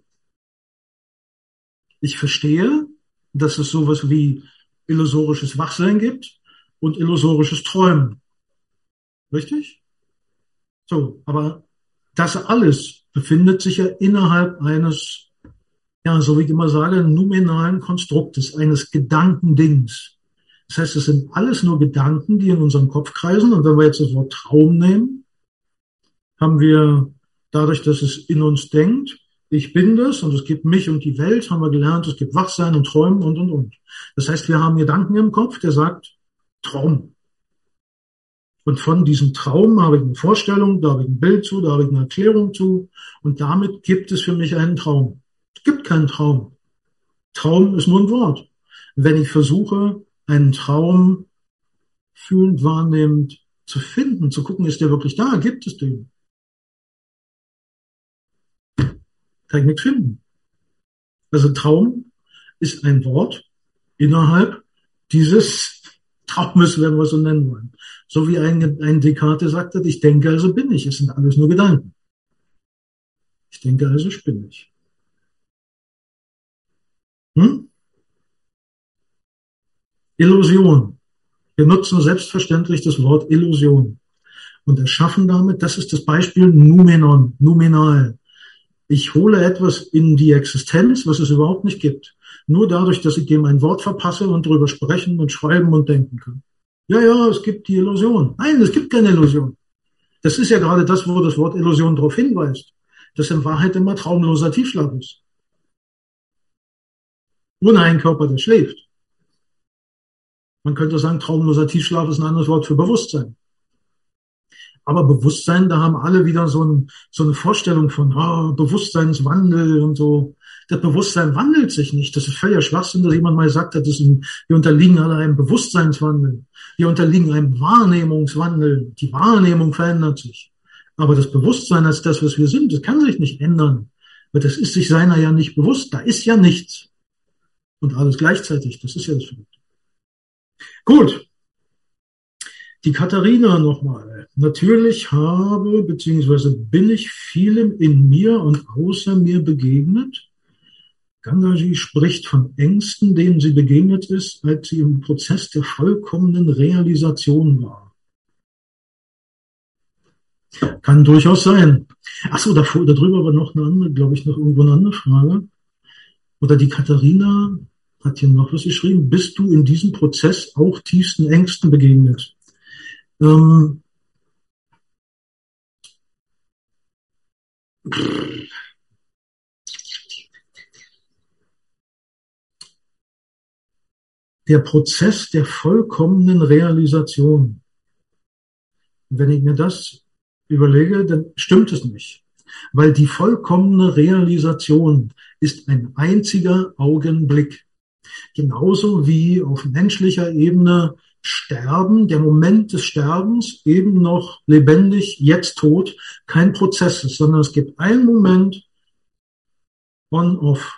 Speaker 1: Ich verstehe, dass es sowas wie illusorisches Wachsein gibt und illusorisches Träumen. Richtig? So, aber das alles befindet sich ja innerhalb eines, ja, so wie ich immer sage, nominalen Konstruktes, eines Gedankendings. Das heißt, es sind alles nur Gedanken, die in unserem Kopf kreisen. Und wenn wir jetzt das Wort Traum nehmen, haben wir dadurch, dass es in uns denkt, ich bin das und es gibt mich und die Welt, haben wir gelernt, es gibt Wachsein und Träumen und, und, und. Das heißt, wir haben Gedanken im Kopf, der sagt Traum. Und von diesem Traum habe ich eine Vorstellung, da habe ich ein Bild zu, da habe ich eine Erklärung zu. Und damit gibt es für mich einen Traum. Es gibt keinen Traum. Traum ist nur ein Wort. Wenn ich versuche, einen Traum fühlend, wahrnehmend zu finden, zu gucken, ist der wirklich da, gibt es den? Kann ich nichts finden. Also Traum ist ein Wort innerhalb dieses Traumes, wenn wir es so nennen wollen. So wie ein, ein Descartes sagte, ich denke, also bin ich. Es sind alles nur Gedanken. Ich denke, also spinne ich. Hm? Illusion. Wir nutzen selbstverständlich das Wort Illusion und erschaffen damit, das ist das Beispiel Numenon, nominal. Ich hole etwas in die Existenz, was es überhaupt nicht gibt. Nur dadurch, dass ich dem ein Wort verpasse und darüber sprechen und schreiben und denken kann. Ja, ja, es gibt die Illusion. Nein, es gibt keine Illusion. Das ist ja gerade das, wo das Wort Illusion darauf hinweist, dass in Wahrheit immer traumloser Tiefschlaf ist. Ohne einen Körper, der schläft. Man könnte sagen, traumloser Tiefschlaf ist ein anderes Wort für Bewusstsein. Aber Bewusstsein, da haben alle wieder so, ein, so eine Vorstellung von oh, Bewusstseinswandel und so. Das Bewusstsein wandelt sich nicht. Das ist völliger Schwachsinn, dass jemand mal sagt, das ist ein, wir unterliegen alle einem Bewusstseinswandel. Wir unterliegen einem Wahrnehmungswandel. Die Wahrnehmung verändert sich. Aber das Bewusstsein als das, was wir sind, das kann sich nicht ändern. Weil das ist sich seiner ja nicht bewusst. Da ist ja nichts. Und alles gleichzeitig. Das ist ja das Verrückte. Gut. Die Katharina nochmal. Natürlich habe bzw. bin ich vielem in mir und außer mir begegnet. Gangaji spricht von Ängsten, denen sie begegnet ist, als sie im Prozess der vollkommenen Realisation war. Kann durchaus sein. Ach so, davor, darüber war noch eine andere, glaube ich, noch irgendwo eine andere Frage. Oder die Katharina hat hier noch was geschrieben. Bist du in diesem Prozess auch tiefsten Ängsten begegnet? Ähm, der Prozess der vollkommenen Realisation. Wenn ich mir das überlege, dann stimmt es nicht. Weil die vollkommene Realisation ist ein einziger Augenblick. Genauso wie auf menschlicher Ebene Sterben, der Moment des Sterbens, eben noch lebendig, jetzt tot, kein Prozess ist, sondern es gibt einen Moment on-off.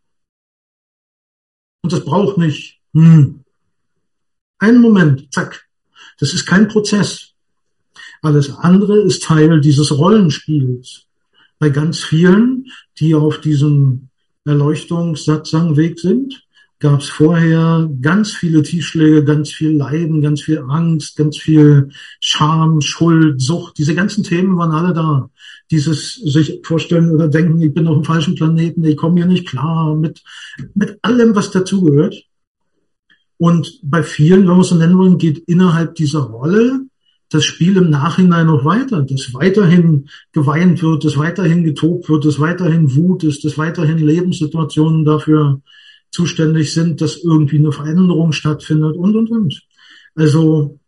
Speaker 1: Und das braucht nicht hm. einen Moment, zack. Das ist kein Prozess. Alles andere ist Teil dieses Rollenspiels. Bei ganz vielen, die auf diesem Erleuchtungssatzangweg sind, gab es vorher ganz viele Tiefschläge, ganz viel Leiden, ganz viel Angst, ganz viel Scham, Schuld, Sucht. Diese ganzen Themen waren alle da. Dieses sich vorstellen oder denken, ich bin auf dem falschen Planeten, ich komme hier nicht klar, mit, mit allem, was dazugehört. Und bei vielen, wenn wir es so nennen wollen, geht innerhalb dieser Rolle das Spiel im Nachhinein noch weiter, dass weiterhin geweint wird, dass weiterhin getobt wird, dass weiterhin Wut ist, dass weiterhin Lebenssituationen dafür zuständig sind, dass irgendwie eine Veränderung stattfindet und, und, und. Also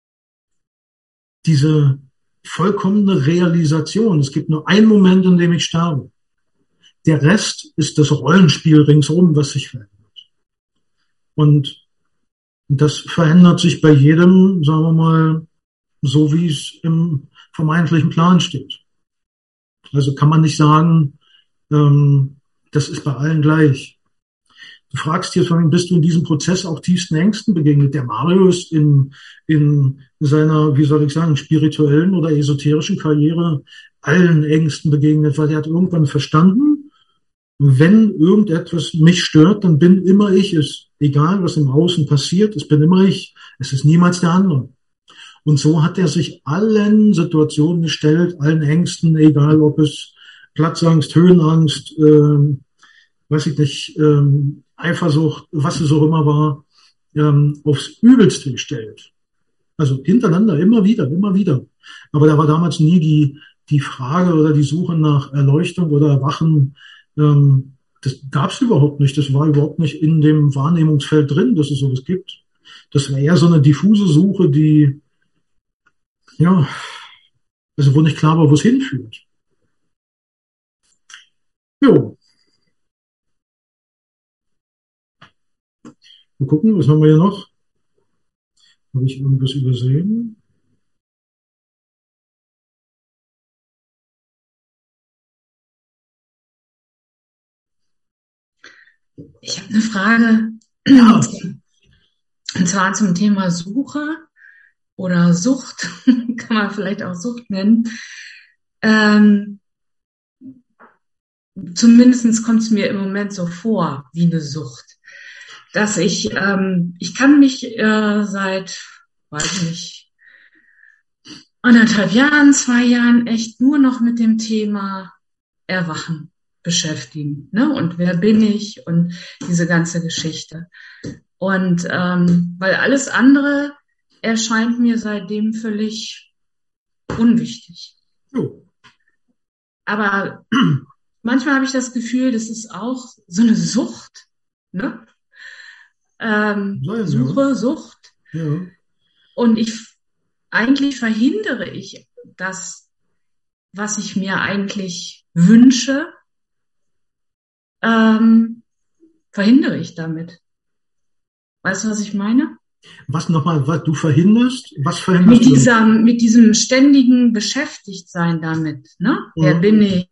Speaker 1: diese vollkommene Realisation. Es gibt nur einen Moment, in dem ich sterbe. Der Rest ist das Rollenspiel ringsum, was sich verändert. Und das verändert sich bei jedem, sagen wir mal, so wie es im vermeintlichen Plan steht. Also kann man nicht sagen, ähm, das ist bei allen gleich. Du fragst jetzt, bist du in diesem Prozess auch tiefsten Ängsten begegnet? Der Mario ist in, in seiner, wie soll ich sagen, spirituellen oder esoterischen Karriere allen Ängsten begegnet, weil er hat irgendwann verstanden, wenn irgendetwas mich stört, dann bin immer ich es. Egal, was im Außen passiert, es bin immer ich. Es ist niemals der andere. Und so hat er sich allen Situationen gestellt, allen Ängsten, egal ob es Platzangst, Höhenangst, ähm, weiß ich nicht, ähm, Eifersucht, was es auch immer war, ähm, aufs Übelste gestellt. Also hintereinander, immer wieder, immer wieder. Aber da war damals nie die, die Frage oder die Suche nach Erleuchtung oder Erwachen. Ähm, das gab es überhaupt nicht. Das war überhaupt nicht in dem Wahrnehmungsfeld drin, dass es sowas gibt. Das war eher so eine diffuse Suche, die, ja, also wo nicht klar war, wo es hinführt. Jo. Mal gucken, was haben wir hier noch? Habe ich irgendwas übersehen?
Speaker 3: Ich habe eine Frage,
Speaker 1: Ja.
Speaker 3: und zwar zum Thema Suche oder Sucht, kann man vielleicht auch Sucht nennen. Ähm, zumindest kommt es mir im Moment so vor wie eine Sucht, dass ich, ähm, ich kann mich äh, seit, weiß ich nicht, anderthalb Jahren, zwei Jahren echt nur noch mit dem Thema Erwachen beschäftigen, ne? Und wer bin ich und diese ganze Geschichte. Und ähm, weil alles andere erscheint mir seitdem völlig unwichtig.
Speaker 1: Jo.
Speaker 3: Aber manchmal habe ich das Gefühl, das ist auch so eine Sucht, ne? Ähm,
Speaker 1: Sein,
Speaker 3: Suche,
Speaker 1: ja.
Speaker 3: Sucht.
Speaker 1: Ja.
Speaker 3: Und ich eigentlich verhindere ich das, was ich mir eigentlich wünsche, ähm, verhindere ich damit. Weißt du, was ich meine?
Speaker 1: Was nochmal, was du verhinderst? Was verhinderst
Speaker 3: Mit
Speaker 1: du?
Speaker 3: dieser, mit diesem ständigen Beschäftigtsein damit, ne?
Speaker 1: Mhm.
Speaker 3: Wer bin ich?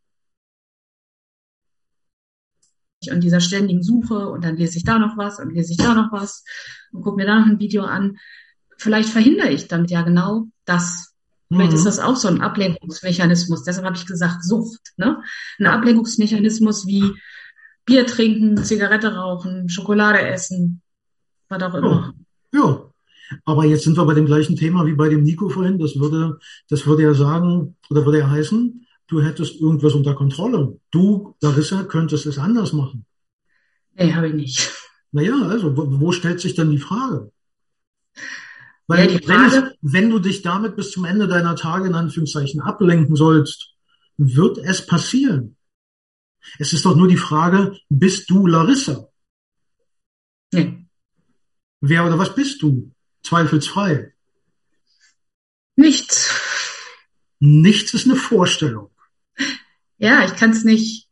Speaker 3: Und dieser ständigen Suche und dann lese ich da noch was und lese ich da noch was und gucke mir da noch ein Video an. Vielleicht verhindere ich damit ja genau das. Vielleicht
Speaker 1: Mhm.
Speaker 3: ist das auch so ein Ablenkungsmechanismus. Deshalb habe ich gesagt Sucht, ne? Ein Ablenkungsmechanismus wie Bier trinken, Zigarette rauchen, Schokolade essen, was auch immer.
Speaker 1: Ja. Ja. Aber jetzt sind wir bei dem gleichen Thema wie bei dem Nico vorhin. Das würde, das würde ja sagen, oder würde ja heißen, du hättest irgendwas unter Kontrolle. Du, Larissa, könntest es anders machen.
Speaker 3: Nee, habe ich nicht.
Speaker 1: Naja, also, wo, wo stellt sich dann die Frage?
Speaker 3: Ja,
Speaker 1: Weil,
Speaker 3: die
Speaker 1: wenn, es,
Speaker 3: Frage,
Speaker 1: wenn du dich damit bis zum Ende deiner Tage in Anführungszeichen ablenken sollst, wird es passieren. Es ist doch nur die Frage, bist du Larissa?
Speaker 3: nee,
Speaker 1: Wer oder was bist du? Zweifelsfrei.
Speaker 3: nichts.
Speaker 1: Nichts ist eine Vorstellung.
Speaker 3: Ja, ich kann es nicht.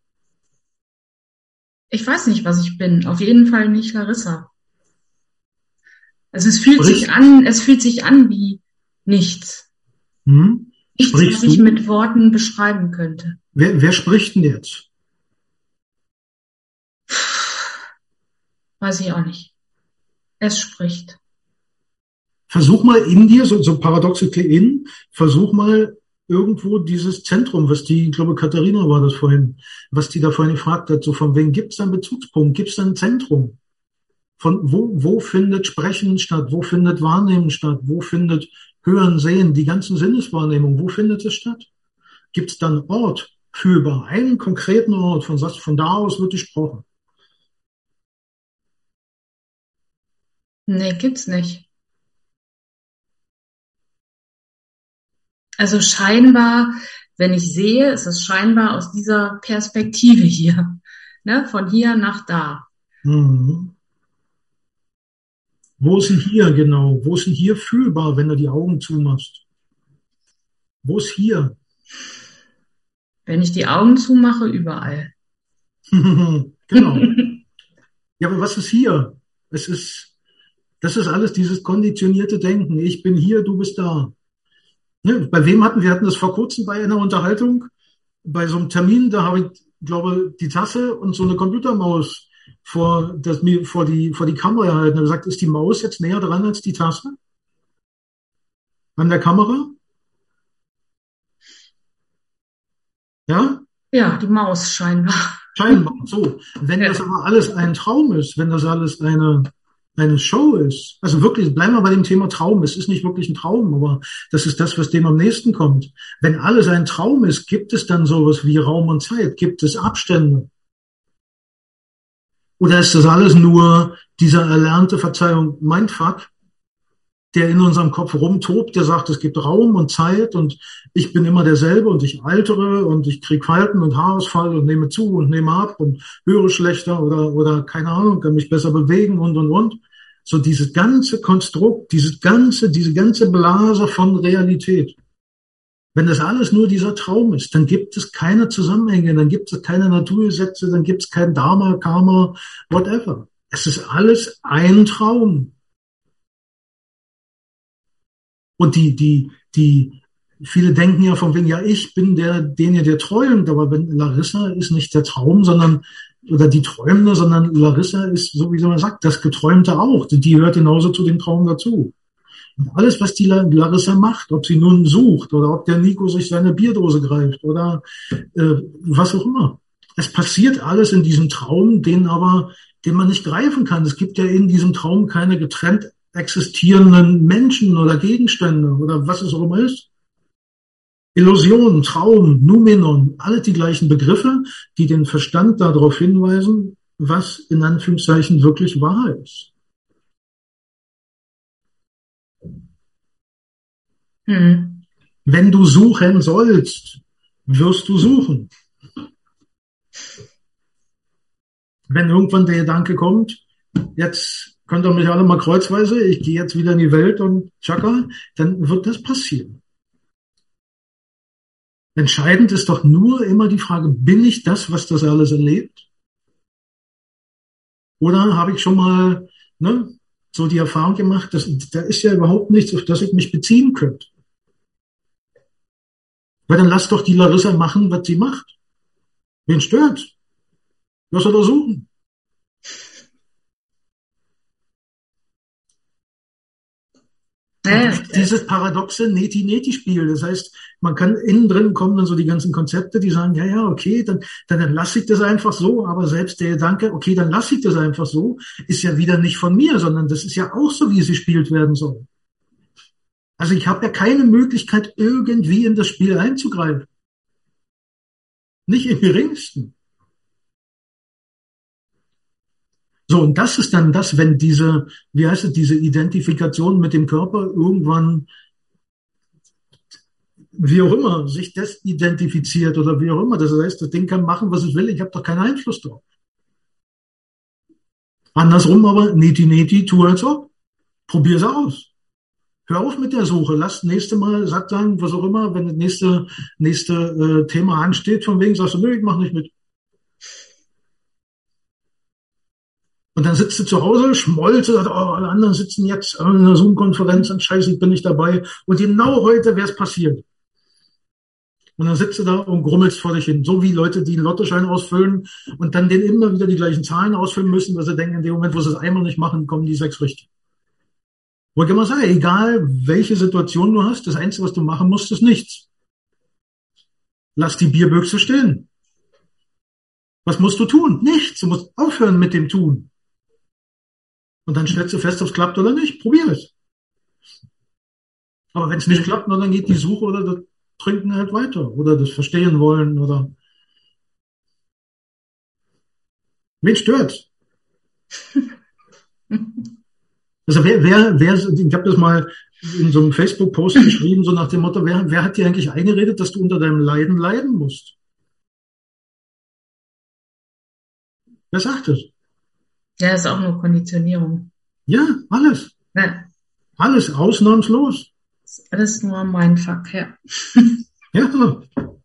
Speaker 3: Ich weiß nicht, was ich bin. Auf jeden Fall nicht Larissa. Also es fühlt
Speaker 1: Sprich,
Speaker 3: sich an, es fühlt sich an wie nichts.
Speaker 1: hm?
Speaker 3: Nichts, was
Speaker 1: Sprichst
Speaker 3: ich
Speaker 1: du?
Speaker 3: mit Worten beschreiben könnte.
Speaker 1: Wer, wer spricht denn jetzt?
Speaker 3: Weiß ich auch nicht. Es spricht.
Speaker 1: Versuch mal in dir, so, so paradoxe in, versuch mal irgendwo dieses Zentrum, was die, ich glaube, Katharina war das vorhin, was die da vorhin gefragt hat, so von wem gibt es da einen Bezugspunkt, gibt es da ein Zentrum? Von wo, wo findet Sprechen statt, wo findet Wahrnehmen statt, wo findet Hören, Sehen, die ganzen Sinneswahrnehmungen, wo findet es statt? Gibt es da einen Ort, fühlbar, einen konkreten Ort, von, von da aus wird gesprochen?
Speaker 3: Nee, gibt's nicht. Also scheinbar, wenn ich sehe, ist es scheinbar aus dieser Perspektive hier, ne, von hier nach da.
Speaker 1: Mhm. Wo ist denn hier genau? Wo ist denn hier fühlbar, wenn du die Augen zumachst? Wo ist hier?
Speaker 3: Wenn ich die Augen zumache, überall.
Speaker 1: Genau. Ja, aber was ist hier? Es ist, das ist alles dieses konditionierte Denken. Ich bin hier, du bist da. Ne? Bei wem hatten wir hatten das vor kurzem bei einer Unterhaltung, bei so einem Termin, da habe ich, glaube, die Tasse und so eine Computermaus vor, das, mir, vor die, vor die Kamera gehalten. Er hat gesagt, ist die Maus jetzt näher dran als die Tasse an der Kamera? Ja?
Speaker 3: Ja, die Maus scheinbar.
Speaker 1: Scheinbar. So. Wenn das
Speaker 3: Ja.
Speaker 1: aber alles ein Traum ist, wenn das alles eine, eine Show ist, also wirklich, bleiben wir bei dem Thema Traum. Es ist nicht wirklich ein Traum, aber das ist das, was dem am nächsten kommt. Wenn alles ein Traum ist, gibt es dann sowas wie Raum und Zeit? Gibt es Abstände? Oder ist das alles nur dieser erlernte, Verzeihung, Mindfuck, der in unserem Kopf rumtobt, der sagt, es gibt Raum und Zeit und ich bin immer derselbe und ich altere und ich krieg Falten und Haarausfall und nehme zu und nehme ab und höre schlechter oder, oder keine Ahnung, kann mich besser bewegen und, und, und. So dieses ganze Konstrukt, dieses ganze, diese ganze Blase von Realität. Wenn das alles nur dieser Traum ist, dann gibt es keine Zusammenhänge, dann gibt es keine Naturgesetze, dann gibt es kein Dharma, Karma, whatever. Es ist alles ein Traum. Und die, die, die, viele denken ja von wegen, ja, ich bin der, den ihr der träumt, aber wenn Larissa ist nicht der Traum, sondern, oder die Träumende, sondern Larissa ist, so wie man sagt, das Geträumte auch. Die hört genauso zu dem Traum dazu. Und alles, was die Larissa macht, ob sie nun sucht oder ob der Nico sich seine Bierdose greift oder äh, was auch immer. Es passiert alles in diesem Traum, den aber, den man nicht greifen kann. Es gibt ja in diesem Traum keine getrennt existierenden Menschen oder Gegenstände oder was es auch immer ist. Illusion, Traum, Numenon, alle die gleichen Begriffe, die den Verstand darauf hinweisen, was in Anführungszeichen wirklich wahr ist.
Speaker 3: Hm.
Speaker 1: Wenn du suchen sollst, wirst du suchen. Wenn irgendwann der Gedanke kommt, jetzt könnt ihr mich alle mal kreuzweise, ich gehe jetzt wieder in die Welt und tschakka, dann wird das passieren. Entscheidend ist doch nur immer die Frage, bin ich das, was das alles erlebt? Oder habe ich schon mal ne, so die Erfahrung gemacht, dass da ist ja überhaupt nichts, auf das ich mich beziehen könnte. Weil dann lass doch die Larissa machen, was sie macht. Wen stört? Lass er doch suchen.
Speaker 3: Ja,
Speaker 1: Dieses paradoxe Neti-Neti-Spiel. Das heißt, man kann innen drin kommen dann so die ganzen Konzepte, die sagen, ja, ja, okay, dann, dann lasse ich das einfach so. Aber selbst der Gedanke, okay, dann lasse ich das einfach so, ist ja wieder nicht von mir, sondern das ist ja auch so, wie es gespielt werden soll. Also ich habe ja keine Möglichkeit, irgendwie in das Spiel einzugreifen. Nicht im geringsten. So, und das ist dann das, wenn diese, wie heißt es, diese Identifikation mit dem Körper irgendwann, wie auch immer, sich desidentifiziert oder wie auch immer. Das heißt, das Ding kann machen, was es will, ich habe doch keinen Einfluss drauf. Andersrum aber, neti neti, tu als ob. Probier's aus. Hör auf mit der Suche. Lass nächste Mal, sag dann, was auch immer, wenn das nächste, nächste äh, Thema ansteht, von wegen sagst du, nö, ich mach nicht mit. Und dann sitzt du zu Hause, schmolze, sagt, oh, alle anderen sitzen jetzt in einer Zoom-Konferenz und scheiße, ich bin nicht dabei. Und genau heute wäre es passiert. Und dann sitzt du da und grummelst vor dich hin. So wie Leute, die einen Lottoschein ausfüllen und dann den immer wieder die gleichen Zahlen ausfüllen müssen, weil sie denken, in dem Moment, wo sie es einmal nicht machen, kommen die sechs richtig. Wo ich immer sage, egal welche Situation du hast, das Einzige, was du machen musst, ist nichts. Lass die Bierbüchse stehen. Was musst du tun? Nichts. Du musst aufhören mit dem Tun. Und dann stellst du fest, ob es klappt oder nicht. Probier es. Aber wenn es nicht klappt, dann geht die Suche oder das Trinken halt weiter. Oder das Verstehen wollen oder. Wen stört's? Also wer, wer, wer, ich habe das mal in so einem Facebook-Post geschrieben, so nach dem Motto, wer, wer hat dir eigentlich eingeredet, dass du unter deinem Leiden leiden musst? Wer sagt das?
Speaker 3: Ja, ist auch nur Konditionierung.
Speaker 1: Ja, alles.
Speaker 3: Ja,
Speaker 1: Alles, ausnahmslos.
Speaker 3: ist alles nur mein Fuck, ja.
Speaker 1: Ja,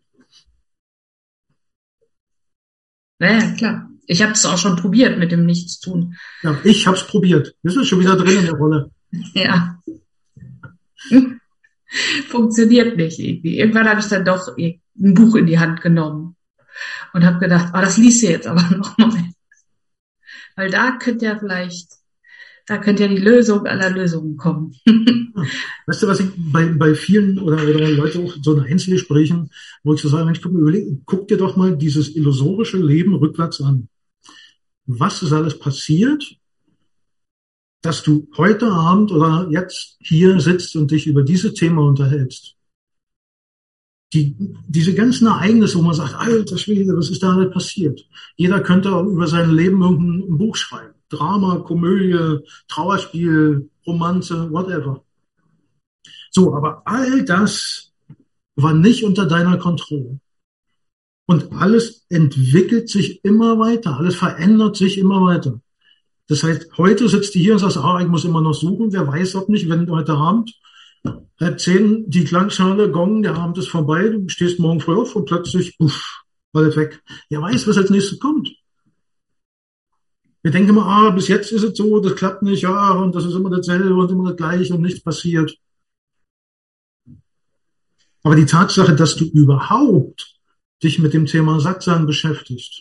Speaker 3: Naja, klar. Ich habe es auch schon probiert mit dem Nichtstun.
Speaker 1: ja, ich hab's probiert. Das ist schon wieder drin in der Rolle.
Speaker 3: Ja. Funktioniert nicht irgendwie. Irgendwann habe ich dann doch ein Buch in die Hand genommen und habe gedacht, ah, das liest ihr jetzt aber nochmal. Weil da könnte ja vielleicht, da könnte ja die Lösung aller Lösungen kommen.
Speaker 1: Weißt du, was ich bei, bei vielen oder, oder Leute auch so in Einzelgesprächen, wo ich so sage, Mensch, guck, überleg, guck dir doch mal dieses illusorische Leben rückwärts an. Was ist alles passiert, dass du heute Abend oder jetzt hier sitzt und dich über dieses Thema unterhältst? Die, diese ganzen Ereignisse, wo man sagt, alter Schwede, was ist da alles passiert? Jeder könnte auch über sein Leben irgendein Buch schreiben. Drama, Komödie, Trauerspiel, Romanze, whatever. So, aber all das war nicht unter deiner Kontrolle. Und alles entwickelt sich immer weiter, alles verändert sich immer weiter. Das heißt, heute sitzt du hier und sagst, ah, ich muss immer noch suchen, wer weiß, ob nicht, wenn heute Abend halb zehn die Klangschale, Gong, der Abend ist vorbei, du stehst morgen früh auf und plötzlich, puff, alles weg. Wer weiß, was als nächstes kommt. Wir denken immer, ah, bis jetzt ist es so, das klappt nicht, ja, und das ist immer dasselbe und immer das Gleiche und nichts passiert. Aber die Tatsache, dass du überhaupt dich mit dem Thema Sattsein beschäftigst,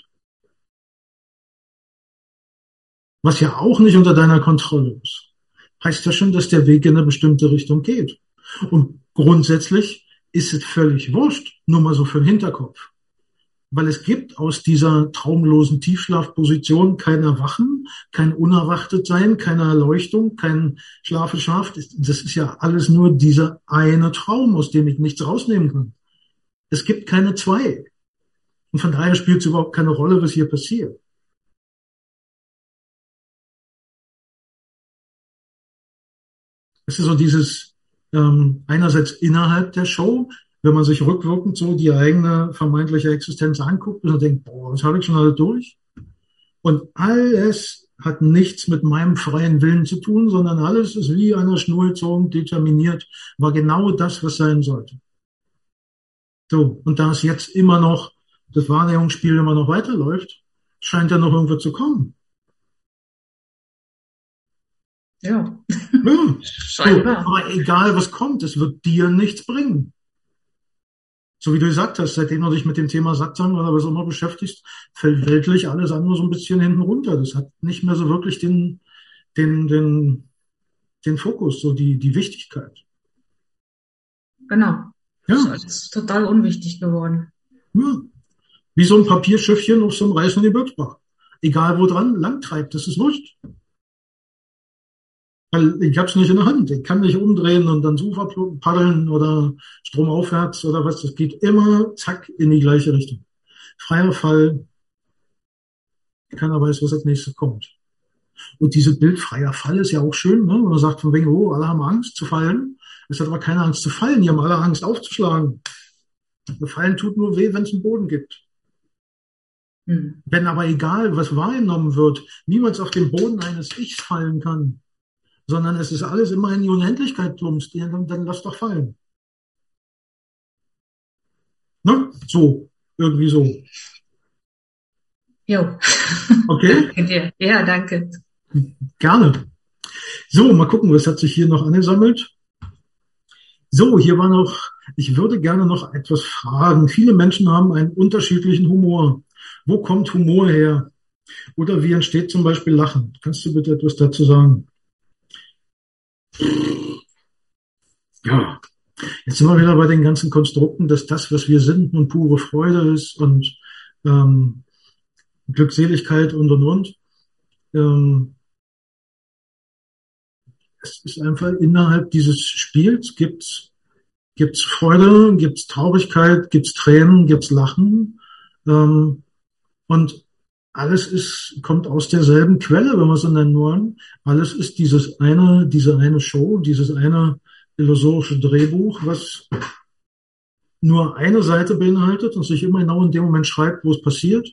Speaker 1: was ja auch nicht unter deiner Kontrolle ist, heißt ja schon, dass der Weg in eine bestimmte Richtung geht. Und grundsätzlich ist es völlig wurscht, nur mal so für den Hinterkopf. Weil es gibt aus dieser traumlosen Tiefschlafposition kein Erwachen, kein Unerwachtetsein, keine Erleuchtung, kein Schlafe scharf. Das ist ja alles nur dieser eine Traum, aus dem ich nichts rausnehmen kann. Es gibt keine zwei. Und von daher spielt es überhaupt keine Rolle, was hier passiert. Es ist so dieses, ähm, einerseits innerhalb der Show, wenn man sich rückwirkend so die eigene vermeintliche Existenz anguckt und denkt, boah, das habe ich schon alle durch. Und alles hat nichts mit meinem freien Willen zu tun, sondern alles ist wie einer Schnur gezogen, determiniert, war genau das, was sein sollte. So, und da es jetzt immer noch, das Wahrnehmungsspiel immer noch weiterläuft, scheint ja noch irgendwo zu kommen.
Speaker 3: Ja.
Speaker 1: Ja.
Speaker 3: Scheinbar.
Speaker 1: So, aber egal, was kommt, es wird dir nichts bringen. So wie du gesagt hast, seitdem du dich mit dem Thema Sattsein oder was auch immer beschäftigst, fällt weltlich alles andere so ein bisschen hinten runter. Das hat nicht mehr so wirklich den, den, den, den Fokus, so die, die Wichtigkeit.
Speaker 3: Genau.
Speaker 1: Ja.
Speaker 3: Das ist total unwichtig geworden.
Speaker 1: Ja. Wie so ein Papierschiffchen auf so einem reißenden Gebirgsbach. Egal wo dran, lang treibt, das ist wurscht. Weil ich hab's nicht in der Hand. Ich kann nicht umdrehen und dann Ufer paddeln oder stromaufwärts oder was. Das geht immer zack in die gleiche Richtung. Freier Fall. Keiner weiß, was als nächstes kommt. Und diese Bild freier Fall ist ja auch schön, ne? Man sagt von wegen, oh, alle haben Angst zu fallen. Es hat aber keine Angst zu fallen. Die haben alle Angst aufzuschlagen. Fallen tut nur weh, wenn es einen Boden gibt. Hm. Wenn aber egal, was wahrgenommen wird, niemals auf den Boden eines Ichs fallen kann, sondern es ist alles immer in die Unendlichkeit plumpst, dann, dann lass doch fallen. Ne? So, irgendwie so.
Speaker 3: Jo.
Speaker 1: Okay?
Speaker 3: Danke dir. Ja, danke.
Speaker 1: Gerne. So, mal gucken, was hat sich hier noch angesammelt. So, hier war noch, ich würde gerne noch etwas fragen. Viele Menschen haben einen unterschiedlichen Humor. Wo kommt Humor her? Oder wie entsteht zum Beispiel Lachen? Kannst du bitte etwas dazu sagen? Ja, jetzt sind wir wieder bei den ganzen Konstrukten, dass das, was wir sind, nun pure Freude ist und ähm, Glückseligkeit und und und. Ähm, es ist einfach innerhalb dieses Spiels gibt's gibt's Freude, gibt's Traurigkeit, gibt's Tränen, gibt's Lachen ähm, und alles ist, kommt aus derselben Quelle, wenn wir es so nennen wollen. Alles ist dieses eine, diese eine Show, dieses eine illusorische Drehbuch, was nur eine Seite beinhaltet und sich immer genau in dem Moment schreibt, wo es passiert.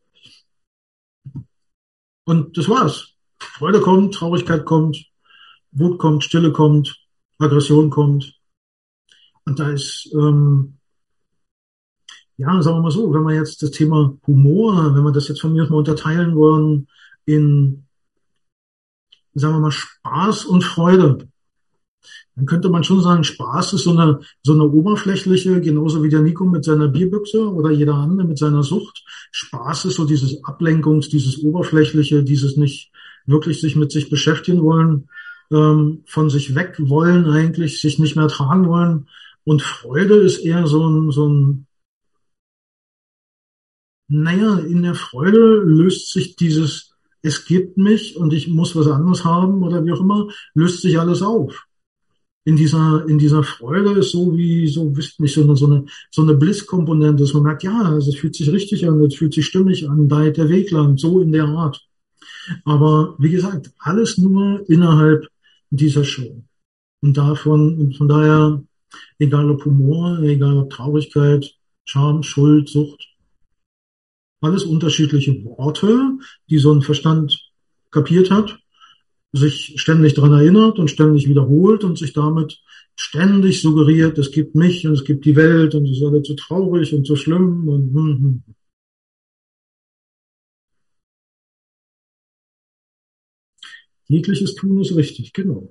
Speaker 1: Und das war's. Freude kommt, Traurigkeit kommt, Wut kommt, Stille kommt, Aggression kommt. Und da ist, ähm, ja, sagen wir mal so, wenn wir jetzt das Thema Humor, wenn wir das jetzt von mir mal unterteilen wollen in, sagen wir mal, Spaß und Freude, dann könnte man schon sagen, Spaß ist so eine, so eine oberflächliche, genauso wie der Nico mit seiner Bierbüchse oder jeder andere mit seiner Sucht. Spaß ist so dieses Ablenkungs-, dieses oberflächliche, dieses nicht wirklich sich mit sich beschäftigen wollen, ähm, von sich weg wollen eigentlich, sich nicht mehr tragen wollen. Und Freude ist eher so ein, so ein, naja, in der Freude löst sich dieses, es gibt mich und ich muss was anderes haben oder wie auch immer, löst sich alles auf. In dieser, in dieser Freude ist so wie, so, wisst nicht, so eine, so eine, so eine Bliss-Komponente, dass man merkt, ja, also es fühlt sich richtig an, es fühlt sich stimmig an, da geht der Weg lang, so in der Art. Aber wie gesagt, alles nur innerhalb dieser Show. Und davon, und von daher, egal ob Humor, egal ob Traurigkeit, Scham, Schuld, Sucht, alles unterschiedliche Worte, die so ein Verstand kapiert hat, sich ständig dran erinnert und ständig wiederholt und sich damit ständig suggeriert, es gibt mich und es gibt die Welt und es ist alles so traurig und so schlimm und hm, hm. Jegliches Tun ist richtig, genau.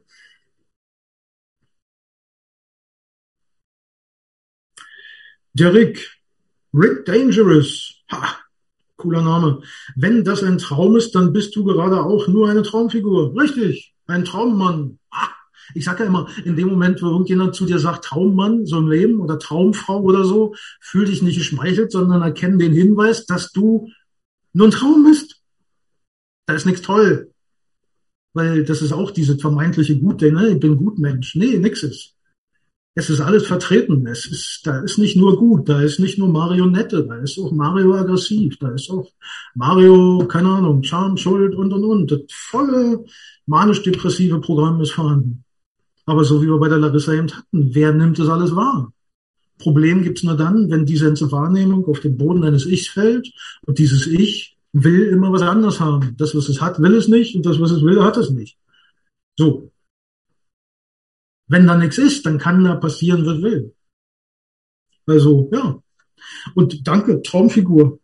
Speaker 1: Der Rick, Rick Dangerous, ha, cooler Name. Wenn das ein Traum ist, dann bist du gerade auch nur eine Traumfigur. Richtig, ein Traummann. Ha. Ich sage ja immer, in dem Moment, wo irgendjemand zu dir sagt, Traummann, so im Leben oder Traumfrau oder so, fühl dich nicht geschmeichelt, sondern erkenne den Hinweis, dass du nur ein Traum bist. Da ist nichts toll. Weil das ist auch diese vermeintliche Gute, ne? Ich bin Gutmensch. Nee, nix ist. Es ist alles vertreten. Es ist, da ist nicht nur gut, da ist nicht nur Marionette, da ist auch Mario aggressiv, da ist auch Mario, keine Ahnung, Charme, Schuld und und und. Das volle manisch-depressive Programm ist vorhanden. Aber so wie wir bei der Larissa eben hatten, wer nimmt das alles wahr? Problem gibt's nur dann, wenn diese ganze Wahrnehmung auf den Boden eines Ichs fällt und dieses Ich will immer was anderes haben. Das, was es hat, will es nicht und das, was es will, hat es nicht. So. Wenn da nichts ist, dann kann da passieren, was will. Also, ja. Und danke, Traumfigur.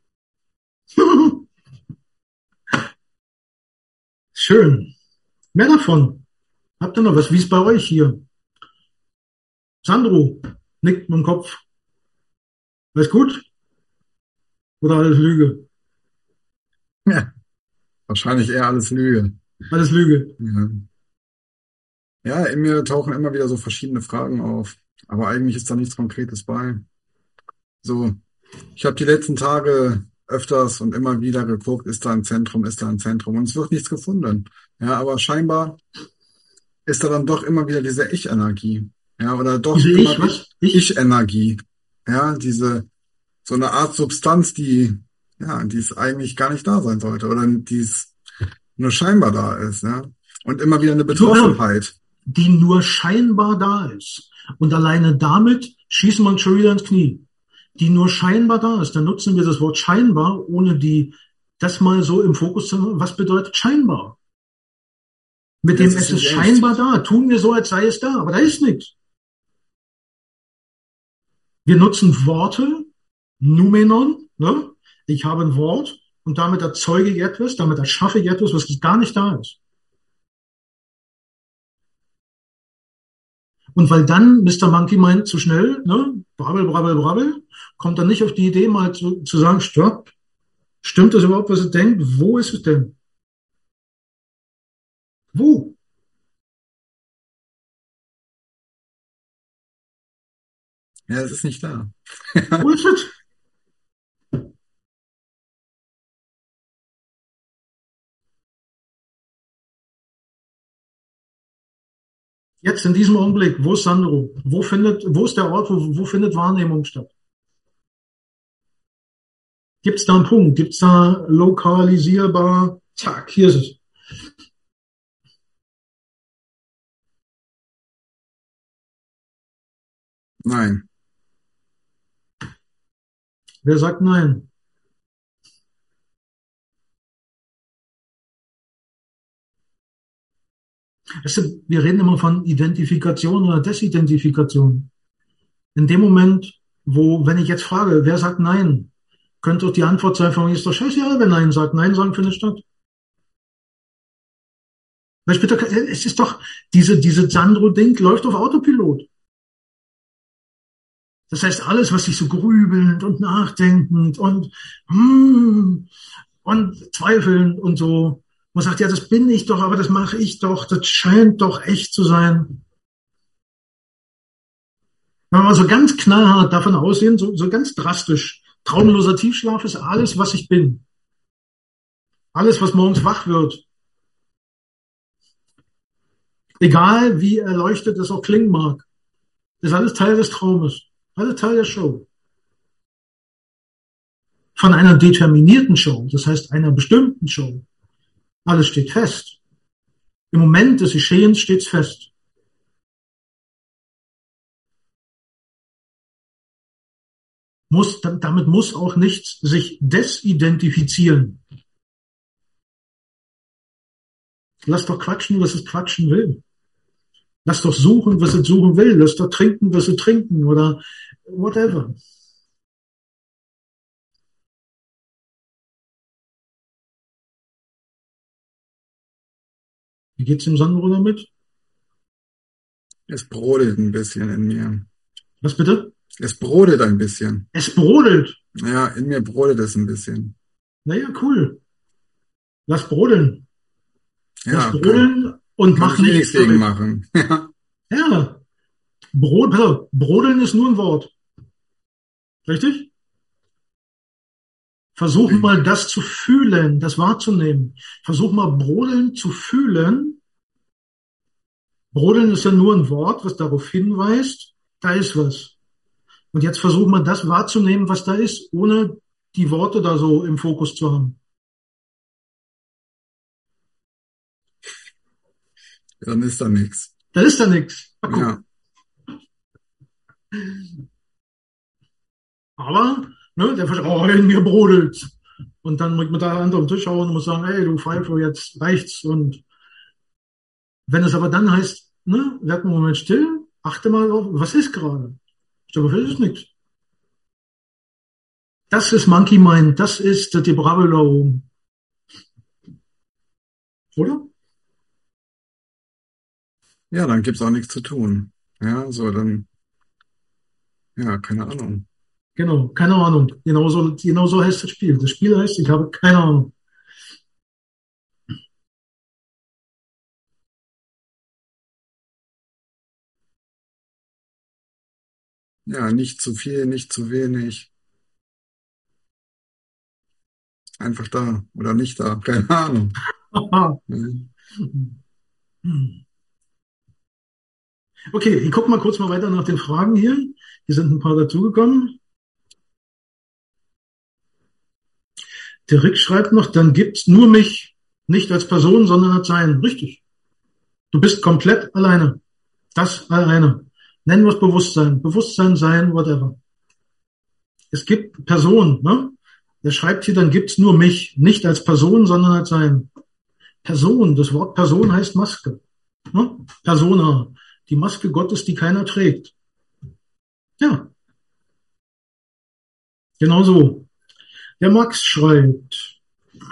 Speaker 1: Schön. Mehr davon. Habt ihr noch was? Wie ist bei euch hier? Sandro nickt mit dem Kopf. Alles gut? Oder alles Lüge?
Speaker 4: Ja, wahrscheinlich eher alles Lüge.
Speaker 1: Alles Lüge.
Speaker 4: Ja. Ja, in mir tauchen immer wieder so verschiedene Fragen auf. Aber eigentlich ist da nichts Konkretes bei. So, ich habe die letzten Tage öfters und immer wieder geguckt, ist da ein Zentrum, ist da ein Zentrum. Und es wird nichts gefunden. Ja, aber scheinbar ist da dann doch immer wieder diese Ich-Energie. Ja, oder doch
Speaker 1: Diese
Speaker 4: immer
Speaker 1: Ich, was?
Speaker 4: Ich- Ich-Energie. Ja, diese, so eine Art Substanz, die, ja, die es eigentlich gar nicht da sein sollte. Oder die es nur scheinbar da ist, ja. Und immer wieder eine Betroffenheit.
Speaker 1: Die nur scheinbar da ist. Und alleine damit schießen wir uns schon wieder ins Knie. Die nur scheinbar da ist. Dann nutzen wir das Wort scheinbar, ohne die, das mal so im Fokus zu haben. Was bedeutet scheinbar? Mit dem, es ist scheinbar da. Tun wir so, als sei es da. Aber da ist nichts. Wir nutzen Worte, Numenon, ne? Ich habe ein Wort und damit erzeuge ich etwas, damit erschaffe ich etwas, was gar nicht da ist. Und weil dann Mister Monkey meint zu schnell, ne, brabbel, brabbel, brabbel, kommt dann nicht auf die Idee, mal zu, zu sagen, stopp, stimmt das überhaupt, was es denkt? Wo ist es denn? Wo?
Speaker 4: Ja, es ist nicht da.
Speaker 1: Wo ist es? Jetzt in diesem Augenblick, wo ist Sandro? Wo findet, wo ist der Ort, wo, wo findet Wahrnehmung statt? Gibt's da einen Punkt? Gibt's da lokalisierbar? Zack, hier ist es.
Speaker 4: Nein.
Speaker 1: Wer sagt nein? Wir reden immer von Identifikation oder Desidentifikation. In dem Moment, wo, wenn ich jetzt frage, wer sagt nein, könnte doch die Antwort sein von mir, ist doch scheißegal, wer nein sagt. Nein sagen findet statt. Es ist doch, diese, diese Sandro-Ding läuft auf Autopilot. Das heißt, alles, was sich so grübelnd und nachdenkend und, hm, und zweifelnd und so, man sagt, ja, das bin ich doch, aber das mache ich doch, das scheint doch echt zu sein. Wenn wir mal so ganz knallhart davon ausgehen, so, so ganz drastisch, traumloser Tiefschlaf ist alles, was ich bin. Alles, was morgens wach wird. Egal, wie erleuchtet es auch klingen mag, ist alles Teil des Traumes, alles Teil der Show. Von einer determinierten Show, das heißt einer bestimmten Show. Alles steht fest. Im Moment des Geschehens steht's fest. Muss, damit muss auch nichts sich desidentifizieren. Lass doch quatschen, was es quatschen will. Lass doch suchen, was es suchen will. Lass doch trinken, was es trinken oder whatever. Wie geht's dem Sandro damit?
Speaker 4: Es brodelt ein bisschen in mir.
Speaker 1: Was bitte?
Speaker 4: Es brodelt ein bisschen.
Speaker 1: Es brodelt.
Speaker 4: Ja, in mir brodelt es ein bisschen.
Speaker 1: Naja, cool. Lass brodeln.
Speaker 4: Ja,
Speaker 1: Lass brodeln
Speaker 4: kann,
Speaker 1: und
Speaker 4: kann
Speaker 1: mach
Speaker 4: ich
Speaker 1: nichts
Speaker 4: gegen
Speaker 1: damit.
Speaker 4: machen.
Speaker 1: Ja. Brod, also, brodeln ist nur ein Wort. Richtig? Versuch mal das zu fühlen, das wahrzunehmen. Versuch mal brodeln zu fühlen. Brodeln ist ja nur ein Wort, was darauf hinweist, da ist was. Und jetzt versuch mal das wahrzunehmen, was da ist, ohne die Worte da so im Fokus zu haben.
Speaker 4: Dann ist da nichts.
Speaker 1: Da ist da nichts.
Speaker 4: Ja.
Speaker 1: Aber, ne, der versteht, oh, in mir brodelt. Und dann muss man da andere auf den Tisch hauen und muss sagen, ey, du Pfeife, jetzt reicht's. Und wenn es aber dann heißt, ne, werd einen Moment still, achte mal auf, was ist gerade? Ich glaube, das ist nichts. Das ist Monkey Mind, das ist die Bravo. Oder?
Speaker 4: Ja, dann gibt's auch nichts zu tun. Ja, so dann, ja, keine Ahnung.
Speaker 1: Genau, keine Ahnung. Genauso, genauso heißt das Spiel. Das Spiel heißt, ich habe keine Ahnung.
Speaker 4: Ja, nicht zu viel, nicht zu wenig. Einfach da oder nicht da, keine Ahnung.
Speaker 1: Okay, ich gucke mal kurz mal weiter nach den Fragen hier. Hier sind ein paar dazugekommen. Der Rick schreibt noch, dann gibt's nur mich, nicht als Person, sondern als Sein. Richtig. Du bist komplett alleine. Das alleine. Nennen wir es Bewusstsein. Bewusstsein, Sein, whatever. Es gibt Personen, ne? Der schreibt hier, dann gibt's nur mich, nicht als Person, sondern als Sein. Person, das Wort Person heißt Maske. Ne? Persona, die Maske Gottes, die keiner trägt. Ja. Genau so. Der Max schreibt,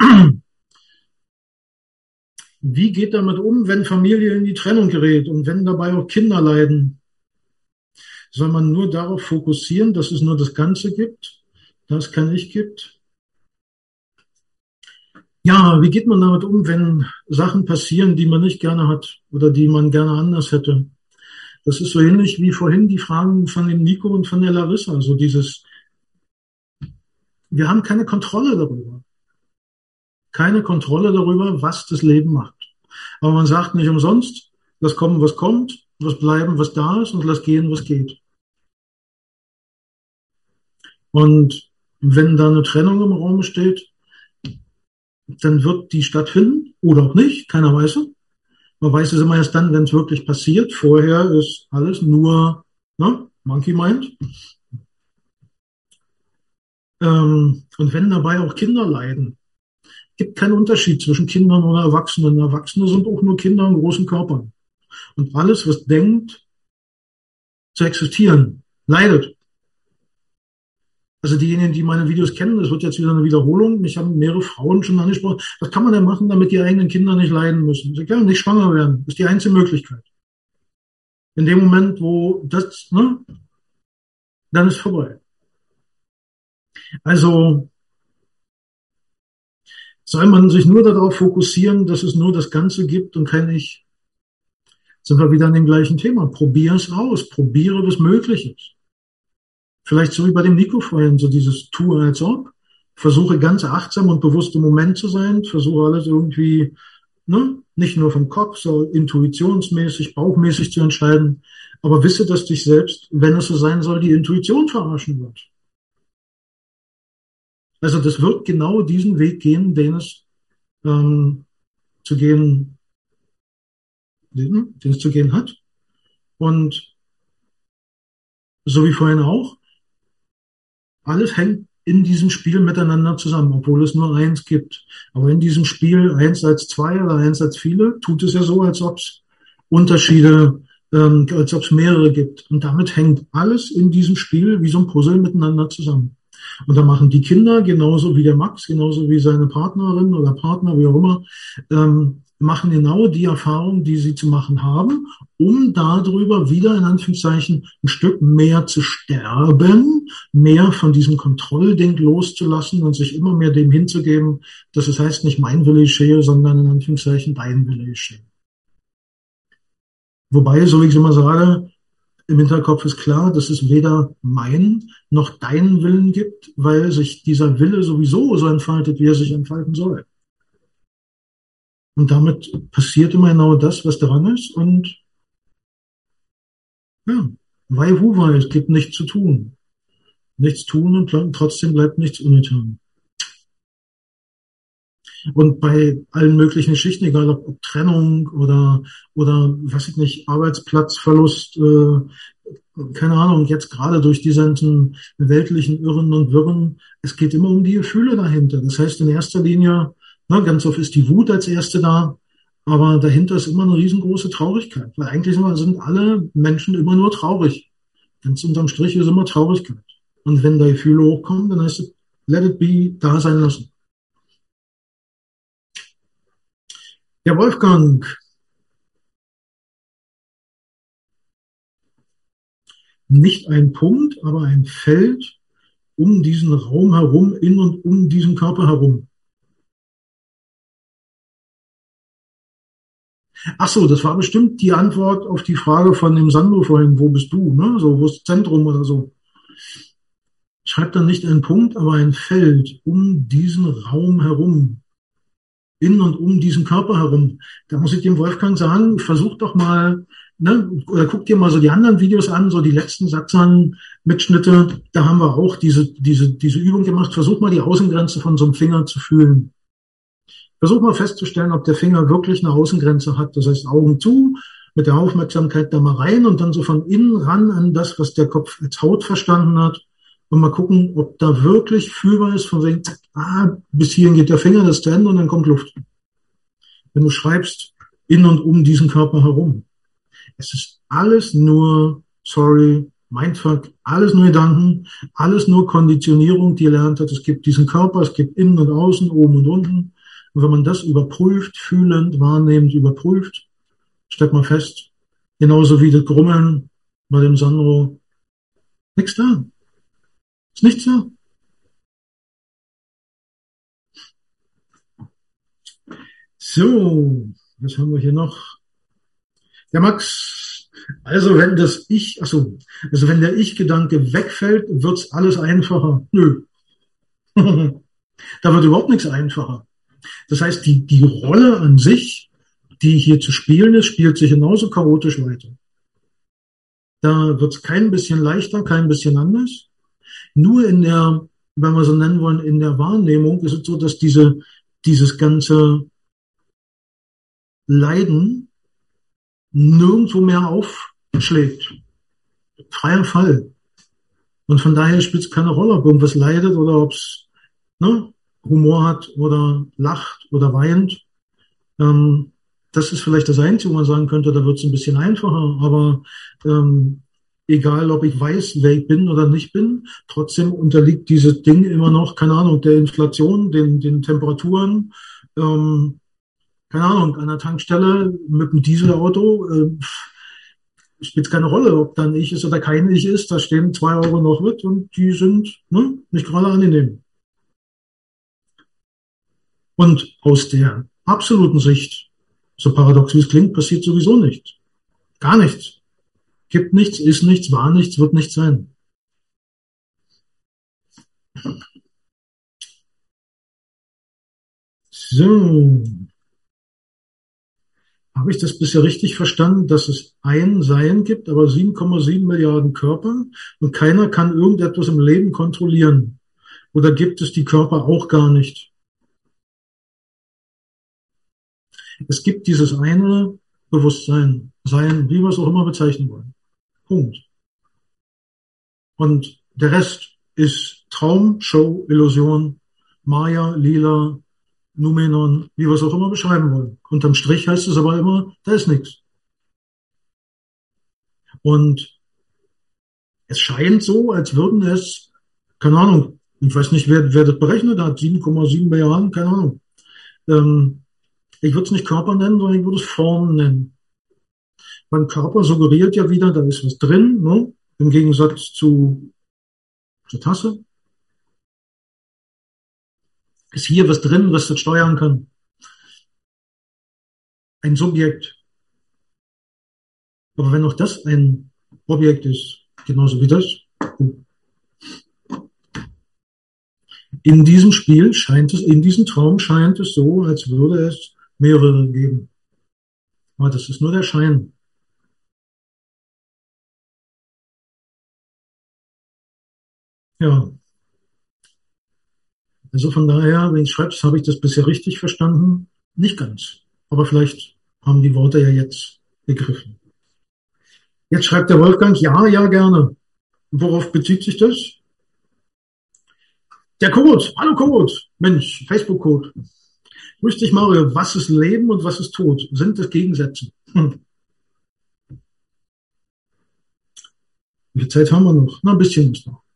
Speaker 1: wie geht damit um, wenn Familie in die Trennung gerät und wenn dabei auch Kinder leiden? Soll man nur darauf fokussieren, dass es nur das Ganze gibt, dass es kein Ich gibt? Ja, wie geht man damit um, wenn Sachen passieren, die man nicht gerne hat oder die man gerne anders hätte? Das ist so ähnlich wie vorhin die Fragen von dem Nico und von der Larissa. Also dieses, wir haben keine Kontrolle darüber. Keine Kontrolle darüber, was das Leben macht. Aber man sagt nicht umsonst, lass kommen, was kommt, lass bleiben, was da ist und lass gehen, was geht. Und wenn da eine Trennung im Raum steht, dann wird die stattfinden oder auch nicht, keiner weiß es. Man weiß es immer erst dann, wenn es wirklich passiert. Vorher ist alles nur, ne, Monkey Mind. Ähm, und wenn dabei auch Kinder leiden, gibt keinen Unterschied zwischen Kindern oder Erwachsenen. Erwachsene sind auch nur Kinder in großen Körpern. Und alles, was denkt, zu existieren, leidet. Also diejenigen, die meine Videos kennen, das wird jetzt wieder eine Wiederholung. Mich haben mehrere Frauen schon angesprochen. Was kann man denn machen, damit die eigenen Kinder nicht leiden müssen? Ich sage, ja, nicht schwanger werden. Das ist die einzige Möglichkeit. In dem Moment, wo das, ne, dann ist vorbei. Also soll man sich nur darauf fokussieren, dass es nur das Ganze gibt und kein Ich. Sind wir wieder an dem gleichen Thema. Probier es aus. Probiere, was möglich ist. Vielleicht so wie bei dem Nico vorhin, so dieses Tue als ob. Versuche ganz achtsam und bewusst im Moment zu sein. Versuche alles irgendwie, ne, nicht nur vom Kopf, sondern intuitionsmäßig, bauchmäßig zu entscheiden. Aber wisse, dass dich selbst, wenn es so sein soll, die Intuition verarschen wird. Also das wird genau diesen Weg gehen, den es ähm, zu gehen, den, den es zu gehen hat. Und so wie vorhin auch, alles hängt in diesem Spiel miteinander zusammen, obwohl es nur eins gibt. Aber in diesem Spiel eins als zwei oder eins als viele, tut es ja so, als ob es Unterschiede, ähm, als ob es mehrere gibt. Und damit hängt alles in diesem Spiel wie so ein Puzzle miteinander zusammen. Und da machen die Kinder, genauso wie der Max, genauso wie seine Partnerin oder Partner, wie auch immer, ähm, machen genau die Erfahrung, die sie zu machen haben, um darüber wieder in Anführungszeichen ein Stück mehr zu sterben, mehr von diesem Kontrollding loszulassen und sich immer mehr dem hinzugeben, dass es heißt nicht mein Wille geschehe, sondern in Anführungszeichen dein Wille geschehe. Wobei, so wie ich es immer sage, im Hinterkopf ist klar, dass es weder mein noch deinen Willen gibt, weil sich dieser Wille sowieso so entfaltet, wie er sich entfalten soll. Und damit passiert immer genau das, was dran ist. Und ja, wei hu wei, es gibt nichts zu tun. Nichts tun und trotzdem bleibt nichts ungetan. Und bei allen möglichen Geschichten, egal ob, ob Trennung oder, oder, weiß ich nicht, Arbeitsplatzverlust, äh, keine Ahnung, jetzt gerade durch diese ganzen weltlichen Irren und Wirren, es geht immer um die Gefühle dahinter. Das heißt, in erster Linie, na, ganz oft ist die Wut als erste da, aber dahinter ist immer eine riesengroße Traurigkeit, weil eigentlich sind alle Menschen immer nur traurig. Ganz unterm Strich ist immer Traurigkeit. Und wenn da Gefühle hochkommen, dann heißt es, let it be, da sein lassen. Ja, Wolfgang. Nicht ein Punkt, aber ein Feld um diesen Raum herum, in und um diesen Körper herum. Ach so, das war bestimmt die Antwort auf die Frage von dem Sandro vorhin, wo bist du, ne? So, wo ist das Zentrum oder so. Schreibt dann nicht ein Punkt, aber ein Feld um diesen Raum herum. In und um diesen Körper herum. Da muss ich dem Wolfgang sagen, versuch doch mal, ne, oder guck dir mal so die anderen Videos an, so die letzten Satzan-Mitschnitte, da haben wir auch diese, diese, diese Übung gemacht. Versuch mal die Außengrenze von so einem Finger zu fühlen. Versuch mal festzustellen, ob der Finger wirklich eine Außengrenze hat. Das heißt, Augen zu, mit der Aufmerksamkeit da mal rein und dann so von innen ran an das, was der Kopf als Haut verstanden hat. Und mal gucken, ob da wirklich fühlbar ist, von wegen, ah, bis hierhin geht der Finger, das ist zu Ende und dann kommt Luft. Wenn du schreibst, in und um diesen Körper herum. Es ist alles nur, sorry, Mindfuck, alles nur Gedanken, alles nur Konditionierung, die ihr lernt hat. Es gibt diesen Körper, es gibt innen und außen, oben und unten. Und wenn man das überprüft, fühlend, wahrnehmend überprüft, stellt man fest, genauso wie das Grummeln bei dem Sandro, nichts da. Ist nichts da. So, was haben wir hier noch? Ja, Max, also wenn das Ich, also, also wenn der Ich-Gedanke wegfällt, wird's alles einfacher. Nö. Da wird überhaupt nichts einfacher. Das heißt, die, die Rolle an sich, die hier zu spielen ist, spielt sich genauso chaotisch weiter. Da wird's kein bisschen leichter, kein bisschen anders. Nur in der wenn wir so nennen wollen, in der Wahrnehmung ist es so, dass diese, dieses ganze Leiden nirgendwo mehr aufschlägt. Freier Fall. Und von daher spielt es keine Rolle, ob irgendwas leidet oder ob es ne, Humor hat oder lacht oder weint. Ähm, das ist vielleicht das Einzige, wo man sagen könnte, da wird es ein bisschen einfacher. Aber ähm, egal, ob ich weiß, wer ich bin oder nicht bin, trotzdem unterliegt dieses Ding immer noch, keine Ahnung, der Inflation, den, den Temperaturen, ähm, keine Ahnung, an der Tankstelle mit einem Dieselauto, äh, spielt keine Rolle, ob dann ich ist oder kein ich ist, da stehen zwei Euro noch mit und die sind ne, nicht gerade angenehm. Und aus der absoluten Sicht, so paradox wie es klingt, passiert sowieso nichts. Gar nichts. Gibt nichts, ist nichts, war nichts, wird nichts sein. So. Habe ich das bisher richtig verstanden, dass es ein Sein gibt, aber sieben Komma sieben Milliarden Körper und keiner kann irgendetwas im Leben kontrollieren? Oder gibt es die Körper auch gar nicht? Es gibt dieses eine Bewusstsein, Sein, wie wir es auch immer bezeichnen wollen. Punkt. Und der Rest ist Traum, Show, Illusion, Maya, Lila, Numenon, wie wir es auch immer beschreiben wollen. Unterm Strich heißt es aber immer, da ist nichts. Und es scheint so, als würden es, keine Ahnung, ich weiß nicht, wer, wer das berechnet hat, sieben Komma sieben Milliarden, keine Ahnung. Ähm, ich würde es nicht Körper nennen, sondern ich würde es Form nennen. Beim Körper suggeriert ja wieder, da ist was drin, ne? Im Gegensatz zu zur Tasse. Ist hier was drin, was das steuern kann. Ein Subjekt. Aber wenn auch das ein Objekt ist, genauso wie das, in diesem Spiel scheint es, in diesem Traum scheint es so, als würde es mehrere geben. Aber das ist nur der Schein. Ja. Also von daher, wenn ich schreibst, habe ich das bisher richtig verstanden? Nicht ganz. Aber vielleicht haben die Worte ja jetzt begriffen. Jetzt schreibt der Wolfgang, ja, ja, gerne. Worauf bezieht sich das? Der Code. Hallo Code. Mensch, Facebook-Code. Grüß dich, Mario. Was ist Leben und was ist Tod? Sind das Gegensätze? Hm. Wie viel Zeit haben wir noch? Na, ein bisschen ist noch.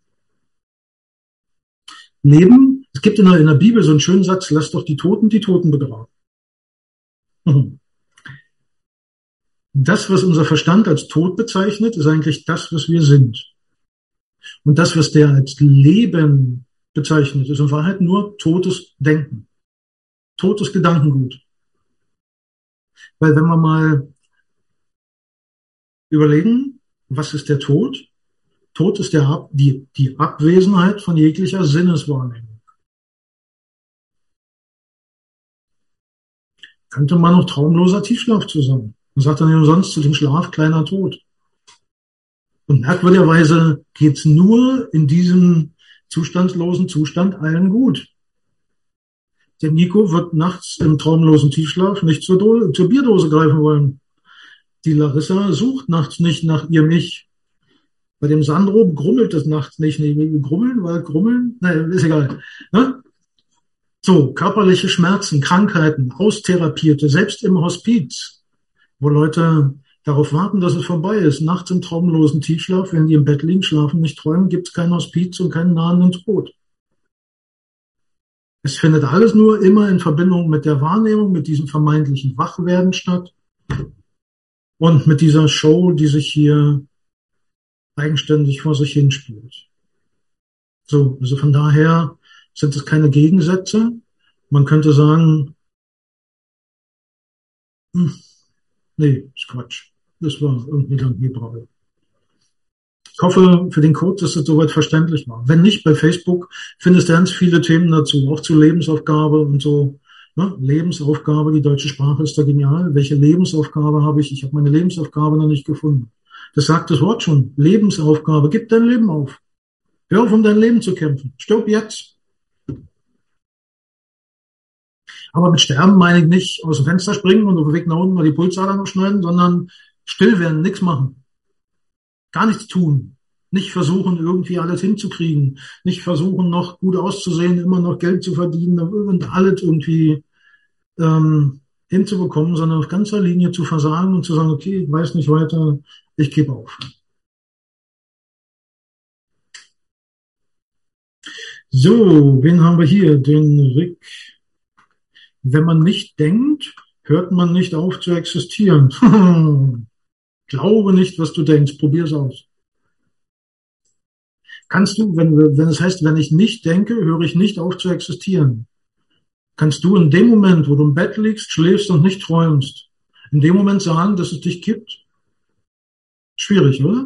Speaker 1: Leben, es gibt in der, in der Bibel so einen schönen Satz, lass doch die Toten die Toten begraben. Hm. Das, was unser Verstand als Tod bezeichnet, ist eigentlich das, was wir sind. Und das, was der als Leben bezeichnet, ist in Wahrheit nur totes Denken. Totes Gedankengut. Weil wenn wir mal überlegen, was ist der Tod? Tod ist der Ab- die, die Abwesenheit von jeglicher Sinneswahrnehmung. Könnte man noch traumloser Tiefschlaf zusammen. Man sagt dann nicht umsonst zu dem Schlaf kleiner Tod. Und merkwürdigerweise geht's nur in diesem zustandslosen Zustand allen gut. Der Nico wird nachts im traumlosen Tiefschlaf nicht zur, Do- zur Bierdose greifen wollen. Die Larissa sucht nachts nicht nach ihrem Ich. Bei dem Sandro grummelt es nachts nicht. Nee, grummeln, weil grummeln? Nein, ist egal. Ne? So, körperliche Schmerzen, Krankheiten, Austherapierte, selbst im Hospiz, wo Leute darauf warten, dass es vorbei ist. Nachts im traumlosen Tiefschlaf, wenn die im Bett liegen, schlafen, nicht träumen, gibt es kein Hospiz und keinen nahenden Tod. Es findet alles nur immer in Verbindung mit der Wahrnehmung, mit diesem vermeintlichen Wachwerden statt und mit dieser Show, die sich hier eigenständig vor sich hinspielt. So, also von daher sind es keine Gegensätze. Man könnte sagen, hm, nee, ist Quatsch. Das war irgendwie dann Hebräisch. Ich hoffe für den Code, dass es soweit verständlich war. Wenn nicht, bei Facebook findest du ganz viele Themen dazu, auch zu Lebensaufgabe und so. Ne? Lebensaufgabe, die deutsche Sprache ist da genial. Welche Lebensaufgabe habe ich? Ich habe meine Lebensaufgabe noch nicht gefunden. Das sagt das Wort schon. Lebensaufgabe. Gib dein Leben auf. Hör auf, um dein Leben zu kämpfen. Stirb jetzt. Aber mit Sterben meine ich nicht aus dem Fenster springen und auf dem Weg nach unten mal die Pulsader noch schneiden, sondern still werden, nichts machen. Gar nichts tun. Nicht versuchen, irgendwie alles hinzukriegen. Nicht versuchen, noch gut auszusehen, immer noch Geld zu verdienen und alles irgendwie ähm, hinzubekommen, sondern auf ganzer Linie zu versagen und zu sagen, okay, ich weiß nicht weiter, ich gebe auf. So, wen haben wir hier? Den Rick. Wenn man nicht denkt, hört man nicht auf zu existieren. Glaube nicht, was du denkst. Probier's aus. Kannst du, wenn, wenn es heißt, wenn ich nicht denke, höre ich nicht auf zu existieren. Kannst du in dem Moment, wo du im Bett liegst, schläfst und nicht träumst, in dem Moment sagen, dass es dich gibt? Schwierig, oder?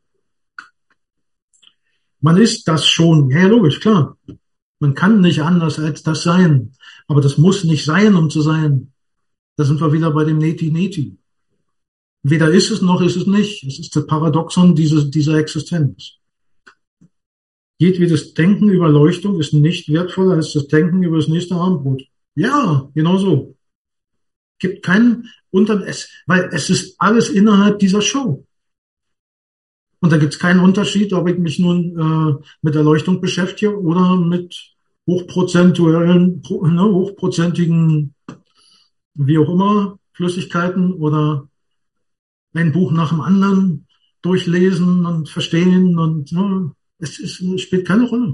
Speaker 1: Man ist das schon. Ja, logisch, klar. Man kann nicht anders als das sein. Aber das muss nicht sein, um zu sein. Da sind wir wieder bei dem Neti-Neti. Weder ist es noch ist es nicht. Es ist das Paradoxon dieser, dieser Existenz. Jedwedes Denken über Leuchtung ist nicht wertvoller als das Denken über das nächste Abendbrot. Ja, genau so. Gibt keinen Unter, es, weil es ist alles innerhalb dieser Show. Und da gibt es keinen Unterschied, ob ich mich nun äh, mit Erleuchtung beschäftige oder mit hochprozentuellen, ne, hochprozentigen, wie auch immer, Flüssigkeiten oder ein Buch nach dem anderen durchlesen und verstehen und ne, es, ist, es spielt keine Rolle.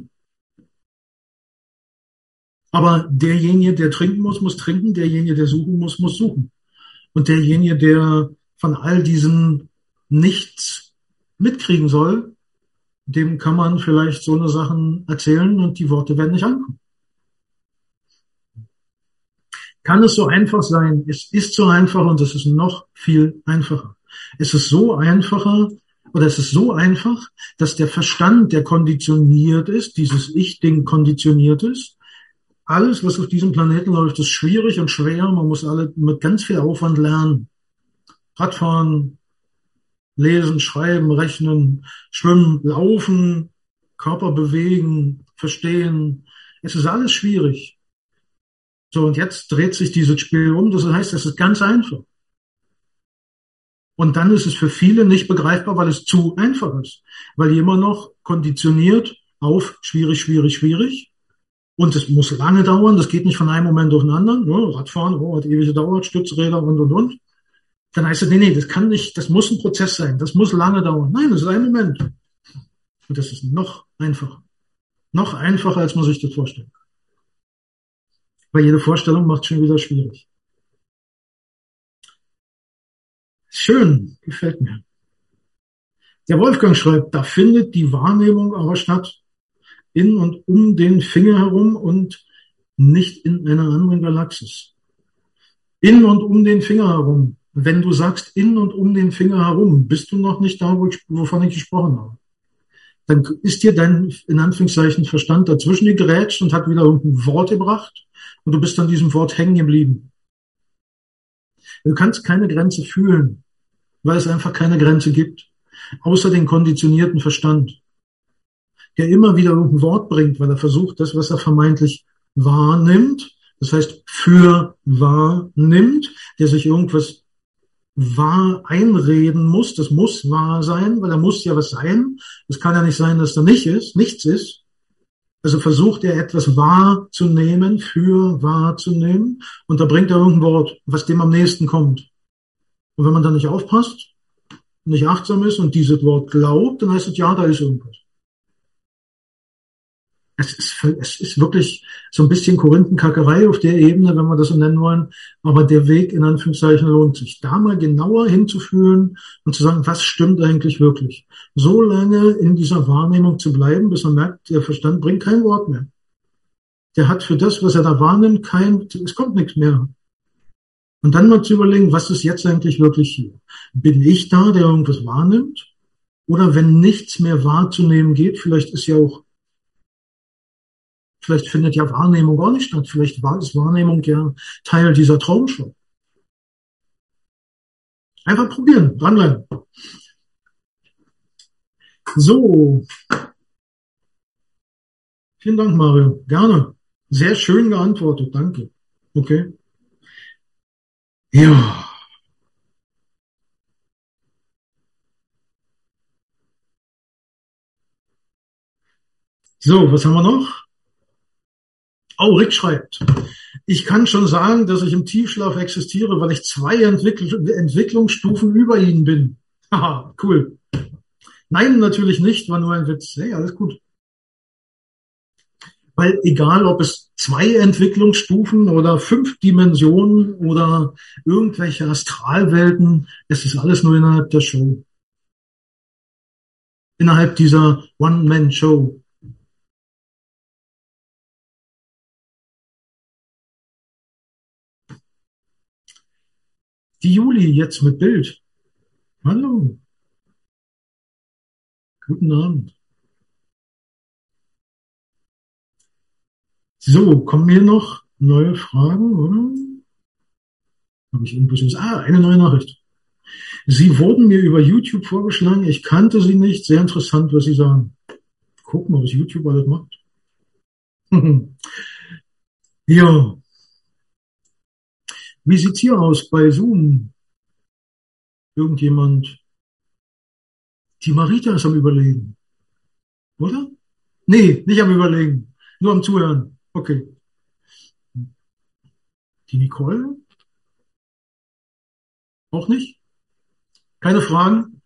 Speaker 1: Aber derjenige, der trinken muss, muss trinken, derjenige, der suchen muss, muss suchen. Und derjenige, der von all diesen nichts mitkriegen soll, dem kann man vielleicht so eine Sachen erzählen und die Worte werden nicht ankommen. Kann es so einfach sein? Es ist so einfach und es ist noch viel einfacher. Es ist so einfacher oder es ist so einfach, dass der Verstand, der konditioniert ist, dieses Ich-Ding konditioniert ist, alles, was auf diesem Planeten läuft, ist schwierig und schwer. Man muss alle mit ganz viel Aufwand lernen. Radfahren, lesen, schreiben, rechnen, schwimmen, laufen, Körper bewegen, verstehen. Es ist alles schwierig. So, und jetzt dreht sich dieses Spiel um. Das heißt, es ist ganz einfach. Und dann ist es für viele nicht begreifbar, weil es zu einfach ist. Weil die immer noch konditioniert auf schwierig, schwierig, schwierig. Und es muss lange dauern. Das geht nicht von einem Moment auf den anderen. Ja, Radfahren, oh, hat ewig gedauert, Stützräder und, und, und. Dann heißt es, nee, nee, das kann nicht, das muss ein Prozess sein. Das muss lange dauern. Nein, das ist ein Moment. Und das ist noch einfacher. Noch einfacher, als man sich das vorstellt. Weil jede Vorstellung macht schon wieder schwierig. Schön, gefällt mir. Der Wolfgang schreibt, da findet die Wahrnehmung aber statt, in und um den Finger herum und nicht in einer anderen Galaxis. In und um den Finger herum. Wenn du sagst in und um den Finger herum, bist du noch nicht da, wo ich, wovon ich gesprochen habe. Dann ist dir dein, in Anführungszeichen, Verstand dazwischen gegrätscht und hat wieder irgendein Wort gebracht und du bist an diesem Wort hängen geblieben. Du kannst keine Grenze fühlen, weil es einfach keine Grenze gibt, außer den konditionierten Verstand, der immer wieder irgendein Wort bringt, weil er versucht, das, was er vermeintlich wahrnimmt, das heißt für wahrnimmt, der sich irgendwas wahr einreden muss, das muss wahr sein, weil er muss ja was sein. Es kann ja nicht sein, dass da nicht ist, nichts ist. Also versucht er etwas wahrzunehmen, für wahrzunehmen, und da bringt er irgendein Wort, was dem am nächsten kommt. Und wenn man dann nicht aufpasst, nicht achtsam ist und dieses Wort glaubt, dann heißt es, ja, da ist irgendwas. Es ist, es ist wirklich so ein bisschen Korinthenkackerei auf der Ebene, wenn wir das so nennen wollen. Aber der Weg, in Anführungszeichen, lohnt sich. Da mal genauer hinzufühlen und zu sagen, was stimmt eigentlich wirklich? So lange in dieser Wahrnehmung zu bleiben, bis man merkt, der Verstand bringt kein Wort mehr. Der hat für das, was er da wahrnimmt, kein, es kommt nichts mehr. Und dann mal zu überlegen, was ist jetzt eigentlich wirklich hier? Bin ich da, der irgendwas wahrnimmt? Oder wenn nichts mehr wahrzunehmen geht, vielleicht ist ja auch Vielleicht findet ja Wahrnehmung gar nicht statt. Vielleicht war es Wahrnehmung ja Teil dieser Traumshow. Einfach probieren, dranbleiben. So. Vielen Dank, Mario. Gerne. Sehr schön geantwortet. Danke. Okay. Ja. So, was haben wir noch? Oh, Rick schreibt. Ich kann schon sagen, dass ich im Tiefschlaf existiere, weil ich zwei Entwickl- Entwicklungsstufen über Ihnen bin. Haha, cool. Nein, natürlich nicht, war nur ein Witz. Hey, alles gut. Weil egal, ob es zwei Entwicklungsstufen oder fünf Dimensionen oder irgendwelche Astralwelten, es ist alles nur innerhalb der Show. Innerhalb dieser One-Man-Show. Die Juli jetzt mit Bild. Hallo. Guten Abend. So, kommen hier noch neue Fragen, oder? Habe ich irgendwas? Ah, eine neue Nachricht. Sie wurden mir über YouTube vorgeschlagen. Ich kannte Sie nicht. Sehr interessant, was Sie sagen. Guck mal, was YouTube alles macht. Ja. Wie sieht's hier aus bei Zoom? Irgendjemand? Die Marita ist am Überlegen. Oder? Nee, nicht am Überlegen. Nur am Zuhören. Okay. Die Nicole? Auch nicht? Keine Fragen?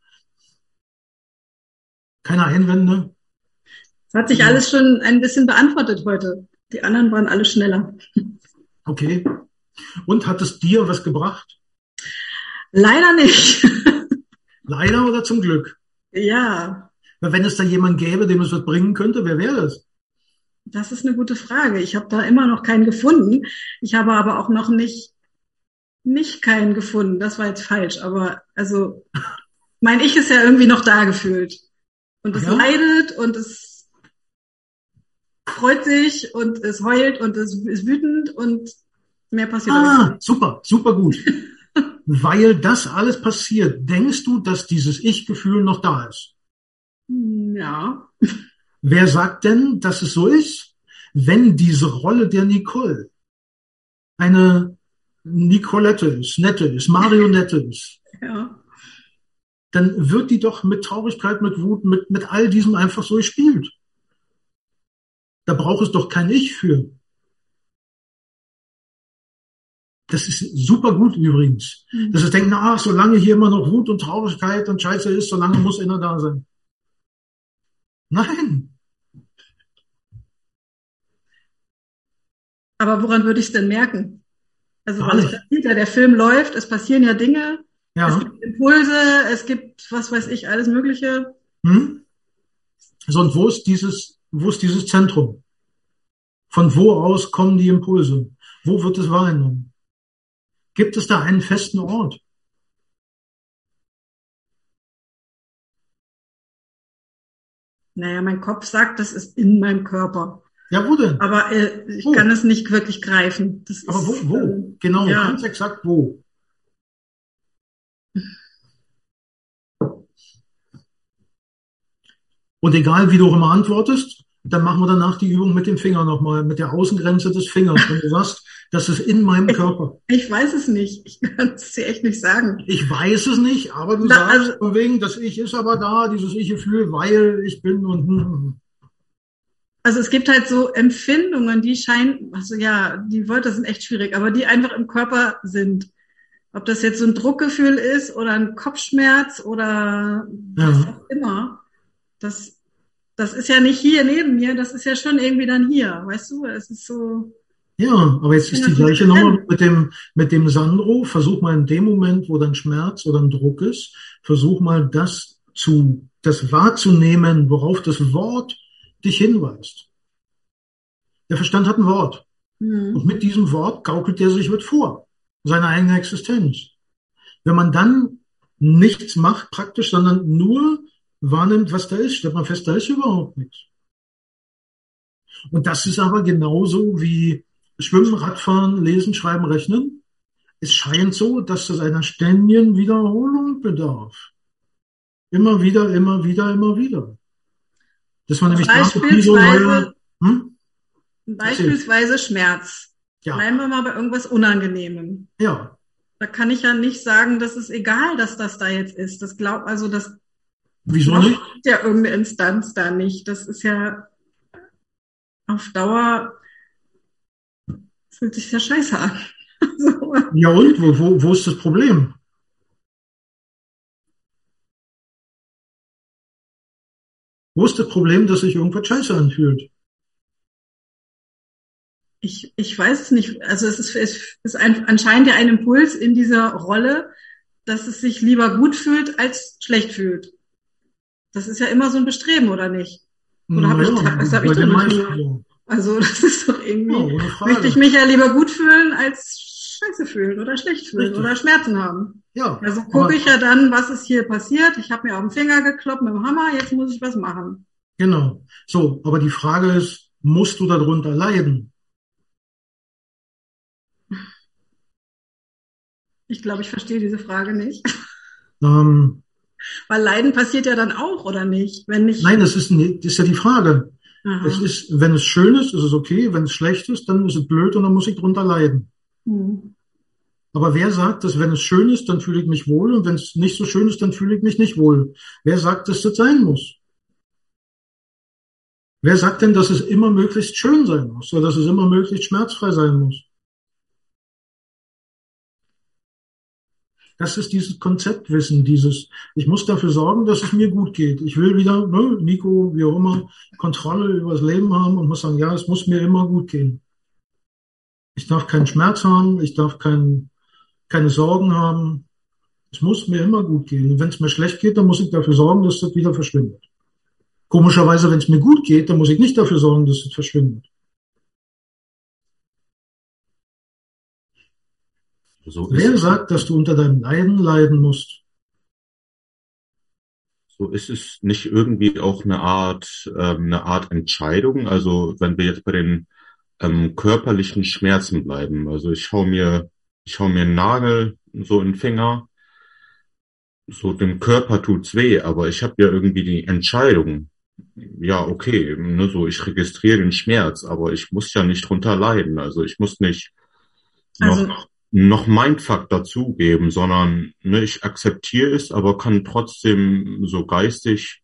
Speaker 1: Keine Einwände?
Speaker 5: Es hat sich alles schon ein bisschen beantwortet heute. Die anderen waren alle schneller.
Speaker 1: Okay. Und hat es dir was gebracht?
Speaker 5: Leider nicht.
Speaker 1: Leider oder zum Glück?
Speaker 5: Ja,
Speaker 1: Weil wenn es da jemand gäbe, dem es was bringen könnte, wer wäre das?
Speaker 5: das ist eine gute Frage. Ich habe da immer noch keinen gefunden. Ich habe aber auch noch nicht nicht keinen gefunden. Das war jetzt falsch. Aber also mein Ich ist ja irgendwie noch da gefühlt. Und es
Speaker 1: Ja?
Speaker 5: leidet und es freut sich und es heult und es ist wütend und mehr passiert auch
Speaker 1: Ah,
Speaker 5: nicht.
Speaker 1: super, super gut. Weil das alles passiert, denkst du, dass dieses Ich-Gefühl noch da ist?
Speaker 5: Ja.
Speaker 1: Wer sagt denn, dass es so ist? Wenn diese Rolle der Nicole eine Nicolette ist, nette ist, Marionette ist,
Speaker 5: Ja.
Speaker 1: dann wird die doch mit Traurigkeit, mit Wut, mit, mit all diesem einfach so gespielt. Da braucht es doch kein Ich für. Das ist super gut übrigens. Dass es denkt, na, solange hier immer noch Wut und Traurigkeit und Scheiße ist, solange muss einer da sein. Nein.
Speaker 5: Aber woran würde ich es denn merken? Also,
Speaker 1: Gar
Speaker 5: weil es
Speaker 1: nicht.
Speaker 5: passiert ja, der Film läuft, es passieren ja Dinge, es
Speaker 1: Ja.
Speaker 5: gibt Impulse, es gibt, was weiß ich, alles Mögliche.
Speaker 1: Hm? So, und wo ist dieses, wo ist dieses Zentrum? Von wo aus kommen die Impulse? Wo wird es wahrgenommen? Gibt es da einen festen Ort?
Speaker 5: Naja, mein Kopf sagt, das ist in meinem Körper.
Speaker 1: Ja, wo denn?
Speaker 5: Aber äh, ich
Speaker 1: Wo?
Speaker 5: kann es nicht wirklich greifen. Das
Speaker 1: Aber wo,
Speaker 5: ist,
Speaker 1: wo?
Speaker 5: äh,
Speaker 1: Genau,
Speaker 5: ja.
Speaker 1: ganz exakt wo. Und egal, wie du auch immer antwortest, dann machen wir danach die Übung mit dem Finger nochmal, mit der Außengrenze des Fingers. Wenn du sagst, das ist in meinem Körper.
Speaker 5: Ich weiß es nicht. Ich kann es dir echt nicht sagen.
Speaker 1: Ich weiß es nicht, aber du
Speaker 5: Na,
Speaker 1: sagst,
Speaker 5: also-
Speaker 1: von wegen, das Ich ist aber da, dieses Ich-Gefühl, weil ich bin und hm, hm.
Speaker 5: Also es gibt halt so Empfindungen, die scheinen, also ja, die Wörter sind echt schwierig, aber die einfach im Körper sind. Ob das jetzt so ein Druckgefühl ist oder ein Kopfschmerz oder was
Speaker 1: Ja.
Speaker 5: auch immer. Das, das ist ja nicht hier neben mir, das ist ja schon irgendwie dann hier, weißt du? Es ist so,
Speaker 1: Ja, aber jetzt ist
Speaker 5: Ja,
Speaker 1: die
Speaker 5: das
Speaker 1: gleiche
Speaker 5: ist
Speaker 1: Nummer
Speaker 5: drin.
Speaker 1: mit dem, mit dem Sandro. Versuch mal in dem Moment, wo dann Schmerz oder ein Druck ist, versuch mal das zu, das wahrzunehmen, worauf das Wort dich hinweist. Der Verstand hat ein Wort.
Speaker 5: hm,
Speaker 1: Und mit diesem Wort gaukelt er sich mit vor. Seine eigene Existenz. Wenn man dann nichts macht praktisch, sondern nur wahrnimmt, was da ist, stellt man fest, da ist überhaupt nichts. Und das ist aber genauso wie Schwimmen, Radfahren, Lesen, Schreiben, Rechnen. Es scheint so, dass es einer ständigen Wiederholung bedarf. Immer wieder, immer wieder, immer wieder. Dass man nämlich da wie so neue,
Speaker 5: Beispielsweise,
Speaker 1: hm?
Speaker 5: Beispielsweise Schmerz.
Speaker 1: Ja.
Speaker 5: Bleiben wir mal bei irgendwas Unangenehmem.
Speaker 1: Ja.
Speaker 5: Da kann ich ja nicht sagen, das ist egal, dass das da jetzt ist. Das glaubt, also das
Speaker 1: Wieso nicht?
Speaker 5: glaubt ja irgendeine Instanz da nicht. Das ist ja auf Dauer, fühlt sich ja scheiße an. So.
Speaker 1: Ja und? Wo, wo, wo ist das Problem? Wo ist das Problem, dass sich irgendwas scheiße anfühlt?
Speaker 5: Ich, ich weiß es nicht. Also es ist, es ist ein, anscheinend ja ein Impuls in dieser Rolle, dass es sich lieber gut fühlt als schlecht fühlt. Das ist ja immer so ein Bestreben, oder nicht? Oder habe ich,
Speaker 1: Ja,
Speaker 5: das habe ich
Speaker 1: bei
Speaker 5: doch
Speaker 1: den
Speaker 5: nicht
Speaker 1: meisten
Speaker 5: nur.
Speaker 1: so.
Speaker 5: Also das ist doch
Speaker 1: Ja,
Speaker 5: irgendwie,
Speaker 1: ohne Frage.
Speaker 5: möchte ich mich ja lieber gut fühlen als scheiße fühlen oder schlecht fühlen
Speaker 1: Richtig.
Speaker 5: oder Schmerzen haben.
Speaker 1: Ja,
Speaker 5: Also
Speaker 1: aber
Speaker 5: gucke ich ja dann, was ist hier passiert. Ich habe mir auf den Finger gekloppt mit dem Hammer, jetzt muss ich was machen.
Speaker 1: genau. So, aber die Frage ist, musst du darunter leiden?
Speaker 5: Ich glaube, ich verstehe diese Frage nicht.
Speaker 1: Ähm,
Speaker 5: Weil Leiden passiert ja dann auch, oder nicht? Wenn nicht.
Speaker 1: nein, das ist, nicht- das ist ja die Frage.
Speaker 5: Aha.
Speaker 1: Es ist, wenn es schön ist, ist es okay. Wenn es schlecht ist, dann ist es blöd und dann muss ich drunter leiden.
Speaker 5: Hm.
Speaker 1: Aber wer sagt, dass wenn es schön ist, dann fühle ich mich wohl und wenn es nicht so schön ist, dann fühle ich mich nicht wohl? Wer sagt, dass das sein muss? Wer sagt denn, dass es immer möglichst schön sein muss oder dass es immer möglichst schmerzfrei sein muss? Das ist dieses Konzeptwissen, dieses, ich muss dafür sorgen, dass es mir gut geht. Ich will wieder, ne, Nico, wie auch immer, Kontrolle über das Leben haben und muss sagen, ja, es muss mir immer gut gehen. Ich darf keinen Schmerz haben, ich darf kein, keine Sorgen haben. Es muss mir immer gut gehen. Und wenn es mir schlecht geht, dann muss ich dafür sorgen, dass das wieder verschwindet. Komischerweise, wenn es mir gut geht, dann muss ich nicht dafür sorgen, dass es verschwindet.
Speaker 2: So ist
Speaker 1: Wer
Speaker 2: es.
Speaker 1: sagt, dass du unter deinem Leiden leiden musst?
Speaker 2: So ist es nicht irgendwie auch eine Art, ähm, eine Art Entscheidung. Also wenn wir jetzt bei den ähm, körperlichen Schmerzen bleiben. Also ich hau mir, ich hau mir einen Nagel so in den Finger. So dem Körper tut's weh, aber ich habe ja irgendwie die Entscheidung. Ja, okay, ne, so ich registriere den Schmerz, aber ich muss ja nicht drunter leiden. Also ich muss nicht
Speaker 5: Also,
Speaker 2: noch noch Mindfuck dazugeben, sondern ne, ich akzeptiere es, aber kann trotzdem so geistig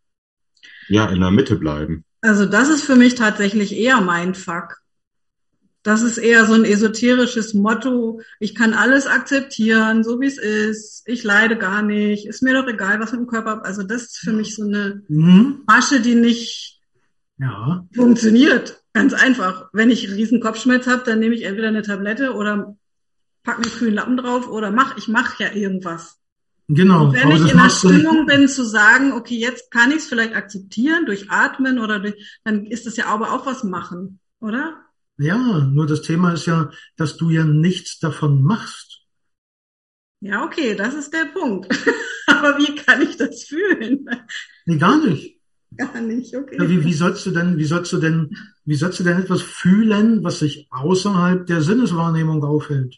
Speaker 2: ja in der Mitte bleiben.
Speaker 5: also das ist für mich tatsächlich eher Mindfuck. Das ist eher so ein esoterisches Motto. Ich kann alles akzeptieren, so wie es ist. Ich leide gar nicht. Ist mir doch egal, was mit dem Körper. Also das ist für mich so eine
Speaker 1: Hm?
Speaker 5: Masche, die nicht
Speaker 1: Ja,
Speaker 5: funktioniert. Ganz einfach. Wenn ich einen riesen Kopfschmerz habe, dann nehme ich entweder eine Tablette oder pack mir einen kühlen Lappen drauf oder mach, ich mache ja irgendwas.
Speaker 1: genau.
Speaker 5: Und wenn
Speaker 1: Aber
Speaker 5: ich
Speaker 1: das
Speaker 5: in der
Speaker 1: machst du nicht.
Speaker 5: Stimmung bin zu sagen, okay, jetzt kann ich es vielleicht akzeptieren durch Atmen oder durch, dann ist das ja aber auch was machen, oder?
Speaker 1: Ja, nur das Thema ist ja, dass du ja nichts davon machst.
Speaker 5: Ja, okay, das ist der Punkt. Aber wie kann ich das fühlen?
Speaker 1: Nee, gar nicht.
Speaker 5: Gar nicht, okay.
Speaker 1: Ja, wie, wie sollst du denn, wie sollst du denn, wie sollst du denn etwas fühlen, was sich außerhalb der Sinneswahrnehmung aufhält?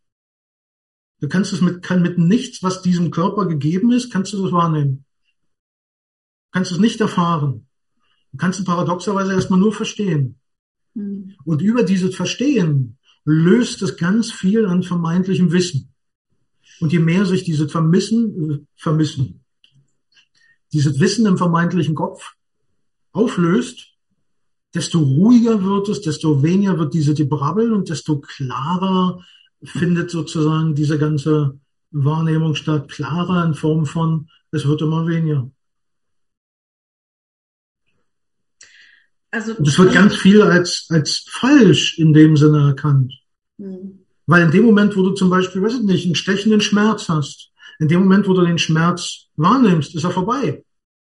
Speaker 1: Du kannst es mit, kann mit nichts, was diesem Körper gegeben ist, kannst du das wahrnehmen. Du kannst es nicht erfahren. Du kannst es paradoxerweise erstmal nur verstehen.
Speaker 5: Hm.
Speaker 1: Und über dieses Verstehen löst es ganz viel an vermeintlichem Wissen. Und je mehr sich dieses Vermissen, äh, Vermissen, dieses Wissen im vermeintlichen Kopf auflöst, desto ruhiger wird es, desto weniger wird diese Gebrabbel und desto klarer findet sozusagen diese ganze Wahrnehmung statt. Klarer in Form von, es wird immer weniger.
Speaker 5: Also,
Speaker 1: Und es wird ganz viel als, als falsch in dem Sinne erkannt.
Speaker 5: Hm.
Speaker 1: Weil in dem Moment, wo du zum Beispiel, weiß ich nicht, einen stechenden Schmerz hast, in dem Moment, wo du den Schmerz wahrnimmst, ist er vorbei.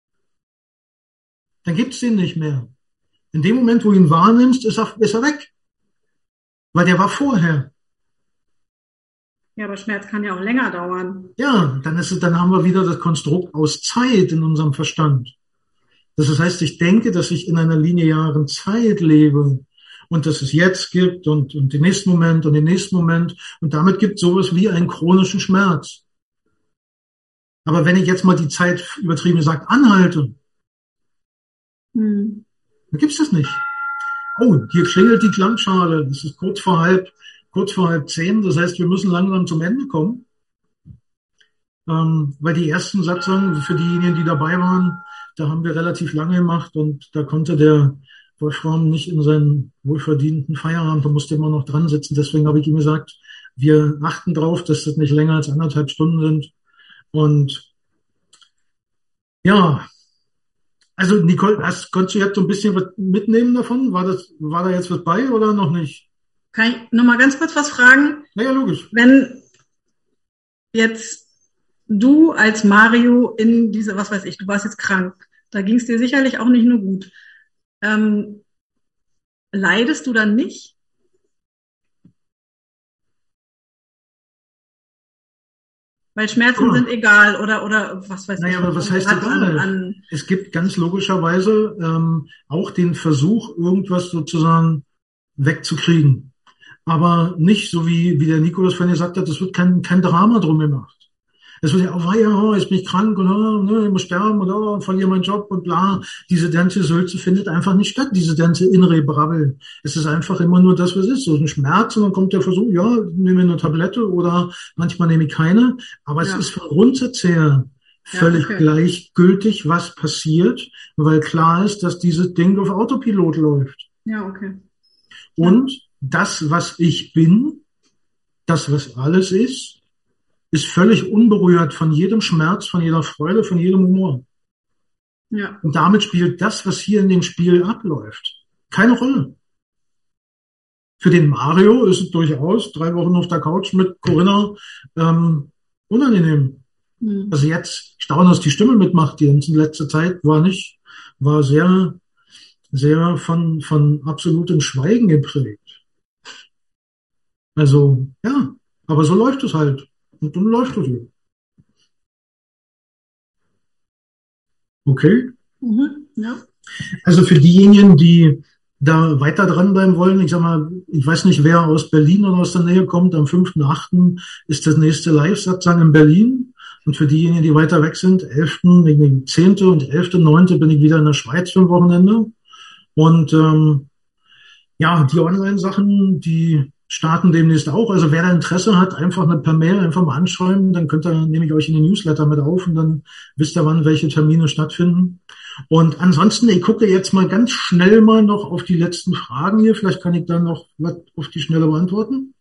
Speaker 1: Dann gibt's den nicht mehr. In dem Moment, wo du ihn wahrnimmst, ist er, ist er weg. Weil der war vorher.
Speaker 5: Ja, aber Schmerz kann ja auch länger dauern.
Speaker 1: Ja, dann ist es, dann haben wir wieder das Konstrukt aus Zeit in unserem Verstand. Das heißt, ich denke, dass ich in einer linearen Zeit lebe und dass es jetzt gibt und, und den nächsten Moment und den nächsten Moment und damit gibt es sowas wie einen chronischen Schmerz. Aber wenn ich jetzt mal die Zeit, übertrieben gesagt, anhalte,
Speaker 5: Hm.
Speaker 1: dann gibt's das nicht. Oh, hier klingelt die Klangschale. Es ist kurz vor halb, kurz vor halb zehn. Das heißt, wir müssen langsam zum Ende kommen. Ähm, weil die ersten Satzungen für diejenigen, die dabei waren, da haben wir relativ lange gemacht und da konnte der Wolfram nicht in seinen wohlverdienten Feierabend, da musste immer noch dran sitzen. Deswegen habe ich ihm gesagt, wir achten drauf, dass das nicht länger als anderthalb Stunden sind. Und ja, also Nicole, hast, konntest du jetzt so ein bisschen was mitnehmen davon? War das, war da jetzt was bei oder noch nicht?
Speaker 5: Kann ich noch mal ganz kurz was fragen?
Speaker 1: Naja, logisch.
Speaker 5: Wenn jetzt du als Mario in diese, was weiß ich, du warst jetzt krank, da ging es dir sicherlich auch nicht nur gut. Ähm, leidest du dann nicht? Weil Schmerzen
Speaker 1: Ja.
Speaker 5: sind egal oder oder was weiß
Speaker 1: Naja,
Speaker 5: ich.
Speaker 1: aber was heißt
Speaker 5: hat an,
Speaker 1: egal?
Speaker 5: an,
Speaker 1: Es gibt ganz logischerweise ähm, auch den Versuch, irgendwas sozusagen wegzukriegen. Aber nicht so wie, wie der Nico das vorhin gesagt hat, es wird kein, kein Drama drum gemacht. Es wird ja, oh, ja, oh, jetzt bin ich krank und oh, ne, ich muss sterben und oh, verliere meinen Job und bla. Diese ganze Sülze findet einfach nicht statt, diese ganze innere Brabbel. Es ist einfach immer nur das, was ist. So ein Schmerz und dann kommt der Versuch, ja, nehme eine Tablette oder manchmal nehme ich keine. Aber
Speaker 5: Ja.
Speaker 1: es ist vom Grundsatz her völlig
Speaker 5: Ja, okay.
Speaker 1: gleichgültig, was passiert, weil klar ist, dass dieses Ding auf Autopilot läuft.
Speaker 5: ja, okay.
Speaker 1: Und das, was ich bin, das, was alles ist, ist völlig unberührt von jedem Schmerz, von jeder Freude, von jedem Humor.
Speaker 5: Ja,
Speaker 1: Und damit spielt das, was hier in dem Spiel abläuft, keine Rolle. Für den Mario ist es durchaus drei Wochen auf der Couch mit Corinna ähm, unangenehm.
Speaker 5: hm.
Speaker 1: Also jetzt, ich staune, dass die Stimme mitmacht. Die ganze letzte Zeit war nicht, war sehr, sehr von, von absolutem Schweigen geprägt. Also, ja, aber so läuft es halt. Und dann läuft es hier. Okay.
Speaker 5: Mhm. Ja.
Speaker 1: Also für diejenigen, die da weiter dranbleiben wollen, ich sag mal, ich weiß nicht, wer aus Berlin oder aus der Nähe kommt, am fünften achten ist das nächste Live-Satzang in Berlin. Und für diejenigen, die weiter weg sind, elften, zehnten und elften neunten bin ich wieder in der Schweiz für ein Wochenende. Und ähm, ja, die Online-Sachen, die starten demnächst auch. Also wer da Interesse hat, einfach eine per Mail einfach mal anschreiben, dann könnt ihr, nehme ich euch in den Newsletter mit auf und dann wisst ihr, wann welche Termine stattfinden. Und ansonsten, ich gucke jetzt mal ganz schnell mal noch auf die letzten Fragen hier. Vielleicht kann ich dann noch was auf die Schnelle beantworten.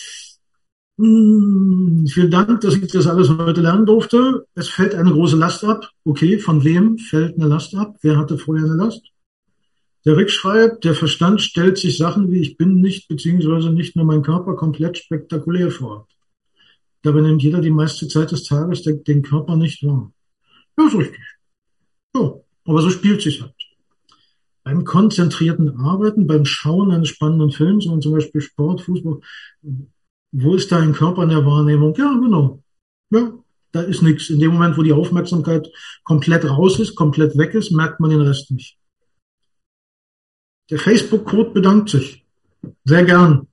Speaker 1: Hm, vielen Dank, dass ich das alles heute lernen durfte. Es fällt eine große Last ab. Okay, von wem fällt eine Last ab? Wer hatte vorher eine Last? Der Rick schreibt, der Verstand stellt sich Sachen wie ich bin nicht, beziehungsweise nicht nur mein Körper komplett spektakulär vor. Dabei nimmt jeder die meiste Zeit des Tages den Körper nicht wahr. Ja, ist richtig. Ja, aber so spielt sich halt. Beim konzentrierten Arbeiten, beim Schauen eines spannenden Films, und zum Beispiel Sport, Fußball, wo ist dein Körper in der Wahrnehmung? Ja, genau. Ja, da ist nichts. In dem Moment, wo die Aufmerksamkeit komplett raus ist, komplett weg ist, merkt man den Rest nicht. Der Facebook-Code bedankt sich. Sehr gern.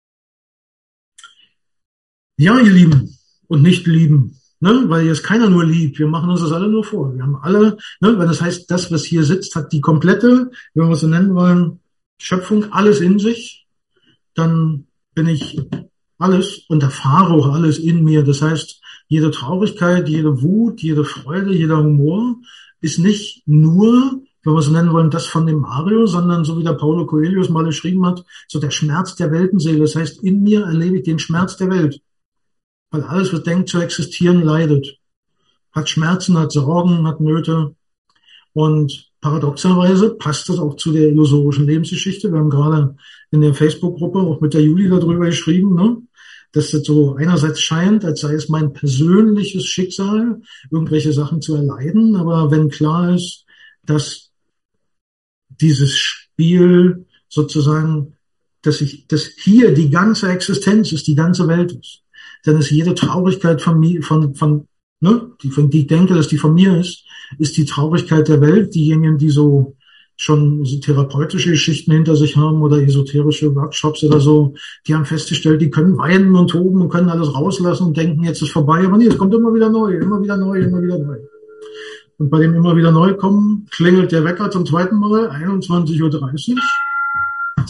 Speaker 1: Ja, ihr Lieben und nicht Lieben, ne? Weil hier ist keiner nur lieb. Wir machen uns das alle nur vor. Wir haben alle, ne? Wenn das heißt, das, was hier sitzt, hat die komplette, wenn wir es so nennen wollen, Schöpfung, alles in sich. Dann bin ich alles und erfahre auch alles in mir. Das heißt, jede Traurigkeit, jede Wut, jede Freude, jeder Humor ist nicht nur, wenn wir es so nennen wollen, das von dem Mario, sondern so wie der Paulo Coelho es mal geschrieben hat, so der Schmerz der Weltenseele. Das heißt, in mir erlebe ich den Schmerz der Welt. Weil alles, was denkt zu existieren, leidet. Hat Schmerzen, hat Sorgen, hat Nöte. Und paradoxerweise passt das auch zu der illusorischen Lebensgeschichte. Wir haben gerade in der Facebook-Gruppe auch mit der Juli darüber geschrieben, ne? Dass das so einerseits scheint, als sei es mein persönliches Schicksal, irgendwelche Sachen zu erleiden. Aber wenn klar ist, dass dieses Spiel sozusagen, dass ich, dass hier die ganze Existenz ist, die ganze Welt ist, dann ist jede Traurigkeit von mir, von, von, ne, die, von die ich denke, dass die von mir ist, ist die Traurigkeit der Welt. Diejenigen, die so schon so therapeutische Geschichten hinter sich haben oder esoterische Workshops oder so, die haben festgestellt, die können weinen und toben und können alles rauslassen und denken, jetzt ist vorbei. Aber nee, es kommt immer wieder neu, immer wieder neu, immer wieder neu. Und bei dem immer wieder neu kommen, klingelt der Wecker zum zweiten Mal, einundzwanzig Uhr dreißig.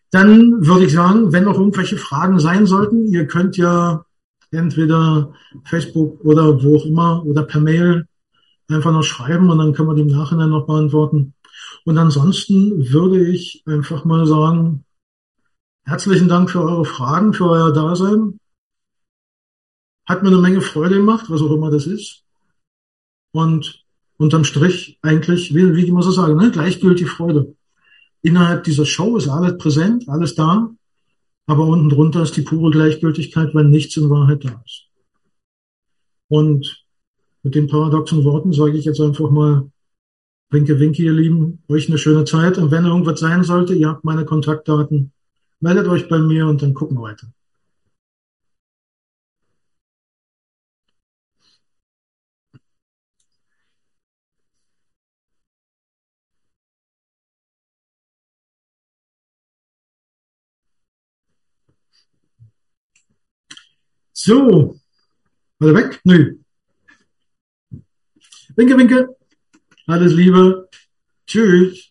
Speaker 1: Dann würde ich sagen, wenn noch irgendwelche Fragen sein sollten, ihr könnt ja entweder Facebook oder wo auch immer oder per Mail einfach noch schreiben und dann können wir die im Nachhinein noch beantworten. Und ansonsten würde ich einfach mal sagen, herzlichen Dank für eure Fragen, für euer Dasein. Hat mir eine Menge Freude gemacht, was auch immer das ist. Und unterm Strich eigentlich, wie, wie ich immer so sage, ne, gleichgültig Freude. Innerhalb dieser Show ist alles präsent, alles da, aber unten drunter ist die pure Gleichgültigkeit, weil nichts in Wahrheit da ist. Und mit den paradoxen Worten sage ich jetzt einfach mal, winke, winke, ihr Lieben, euch eine schöne Zeit. Und wenn irgendwas sein sollte, ihr habt meine Kontaktdaten, meldet euch bei mir und dann gucken wir weiter. So, alle weg? Nö. Winke, winke. Alles Liebe. Tschüss.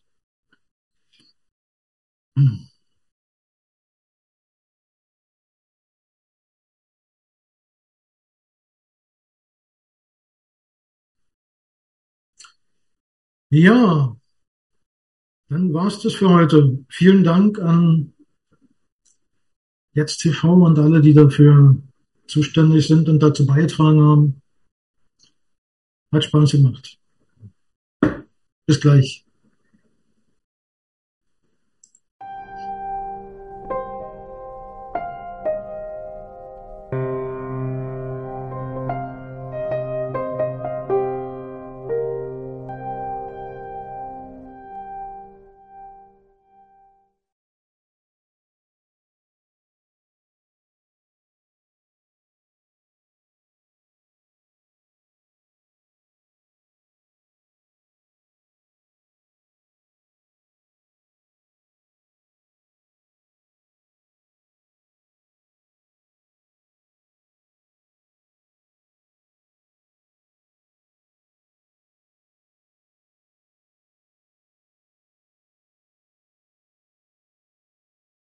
Speaker 1: Ja, dann war's das für heute. Vielen Dank an Jetzt T V und alle, die dafür zuständig sind und dazu beigetragen haben. Hat Spaß gemacht. Bis gleich.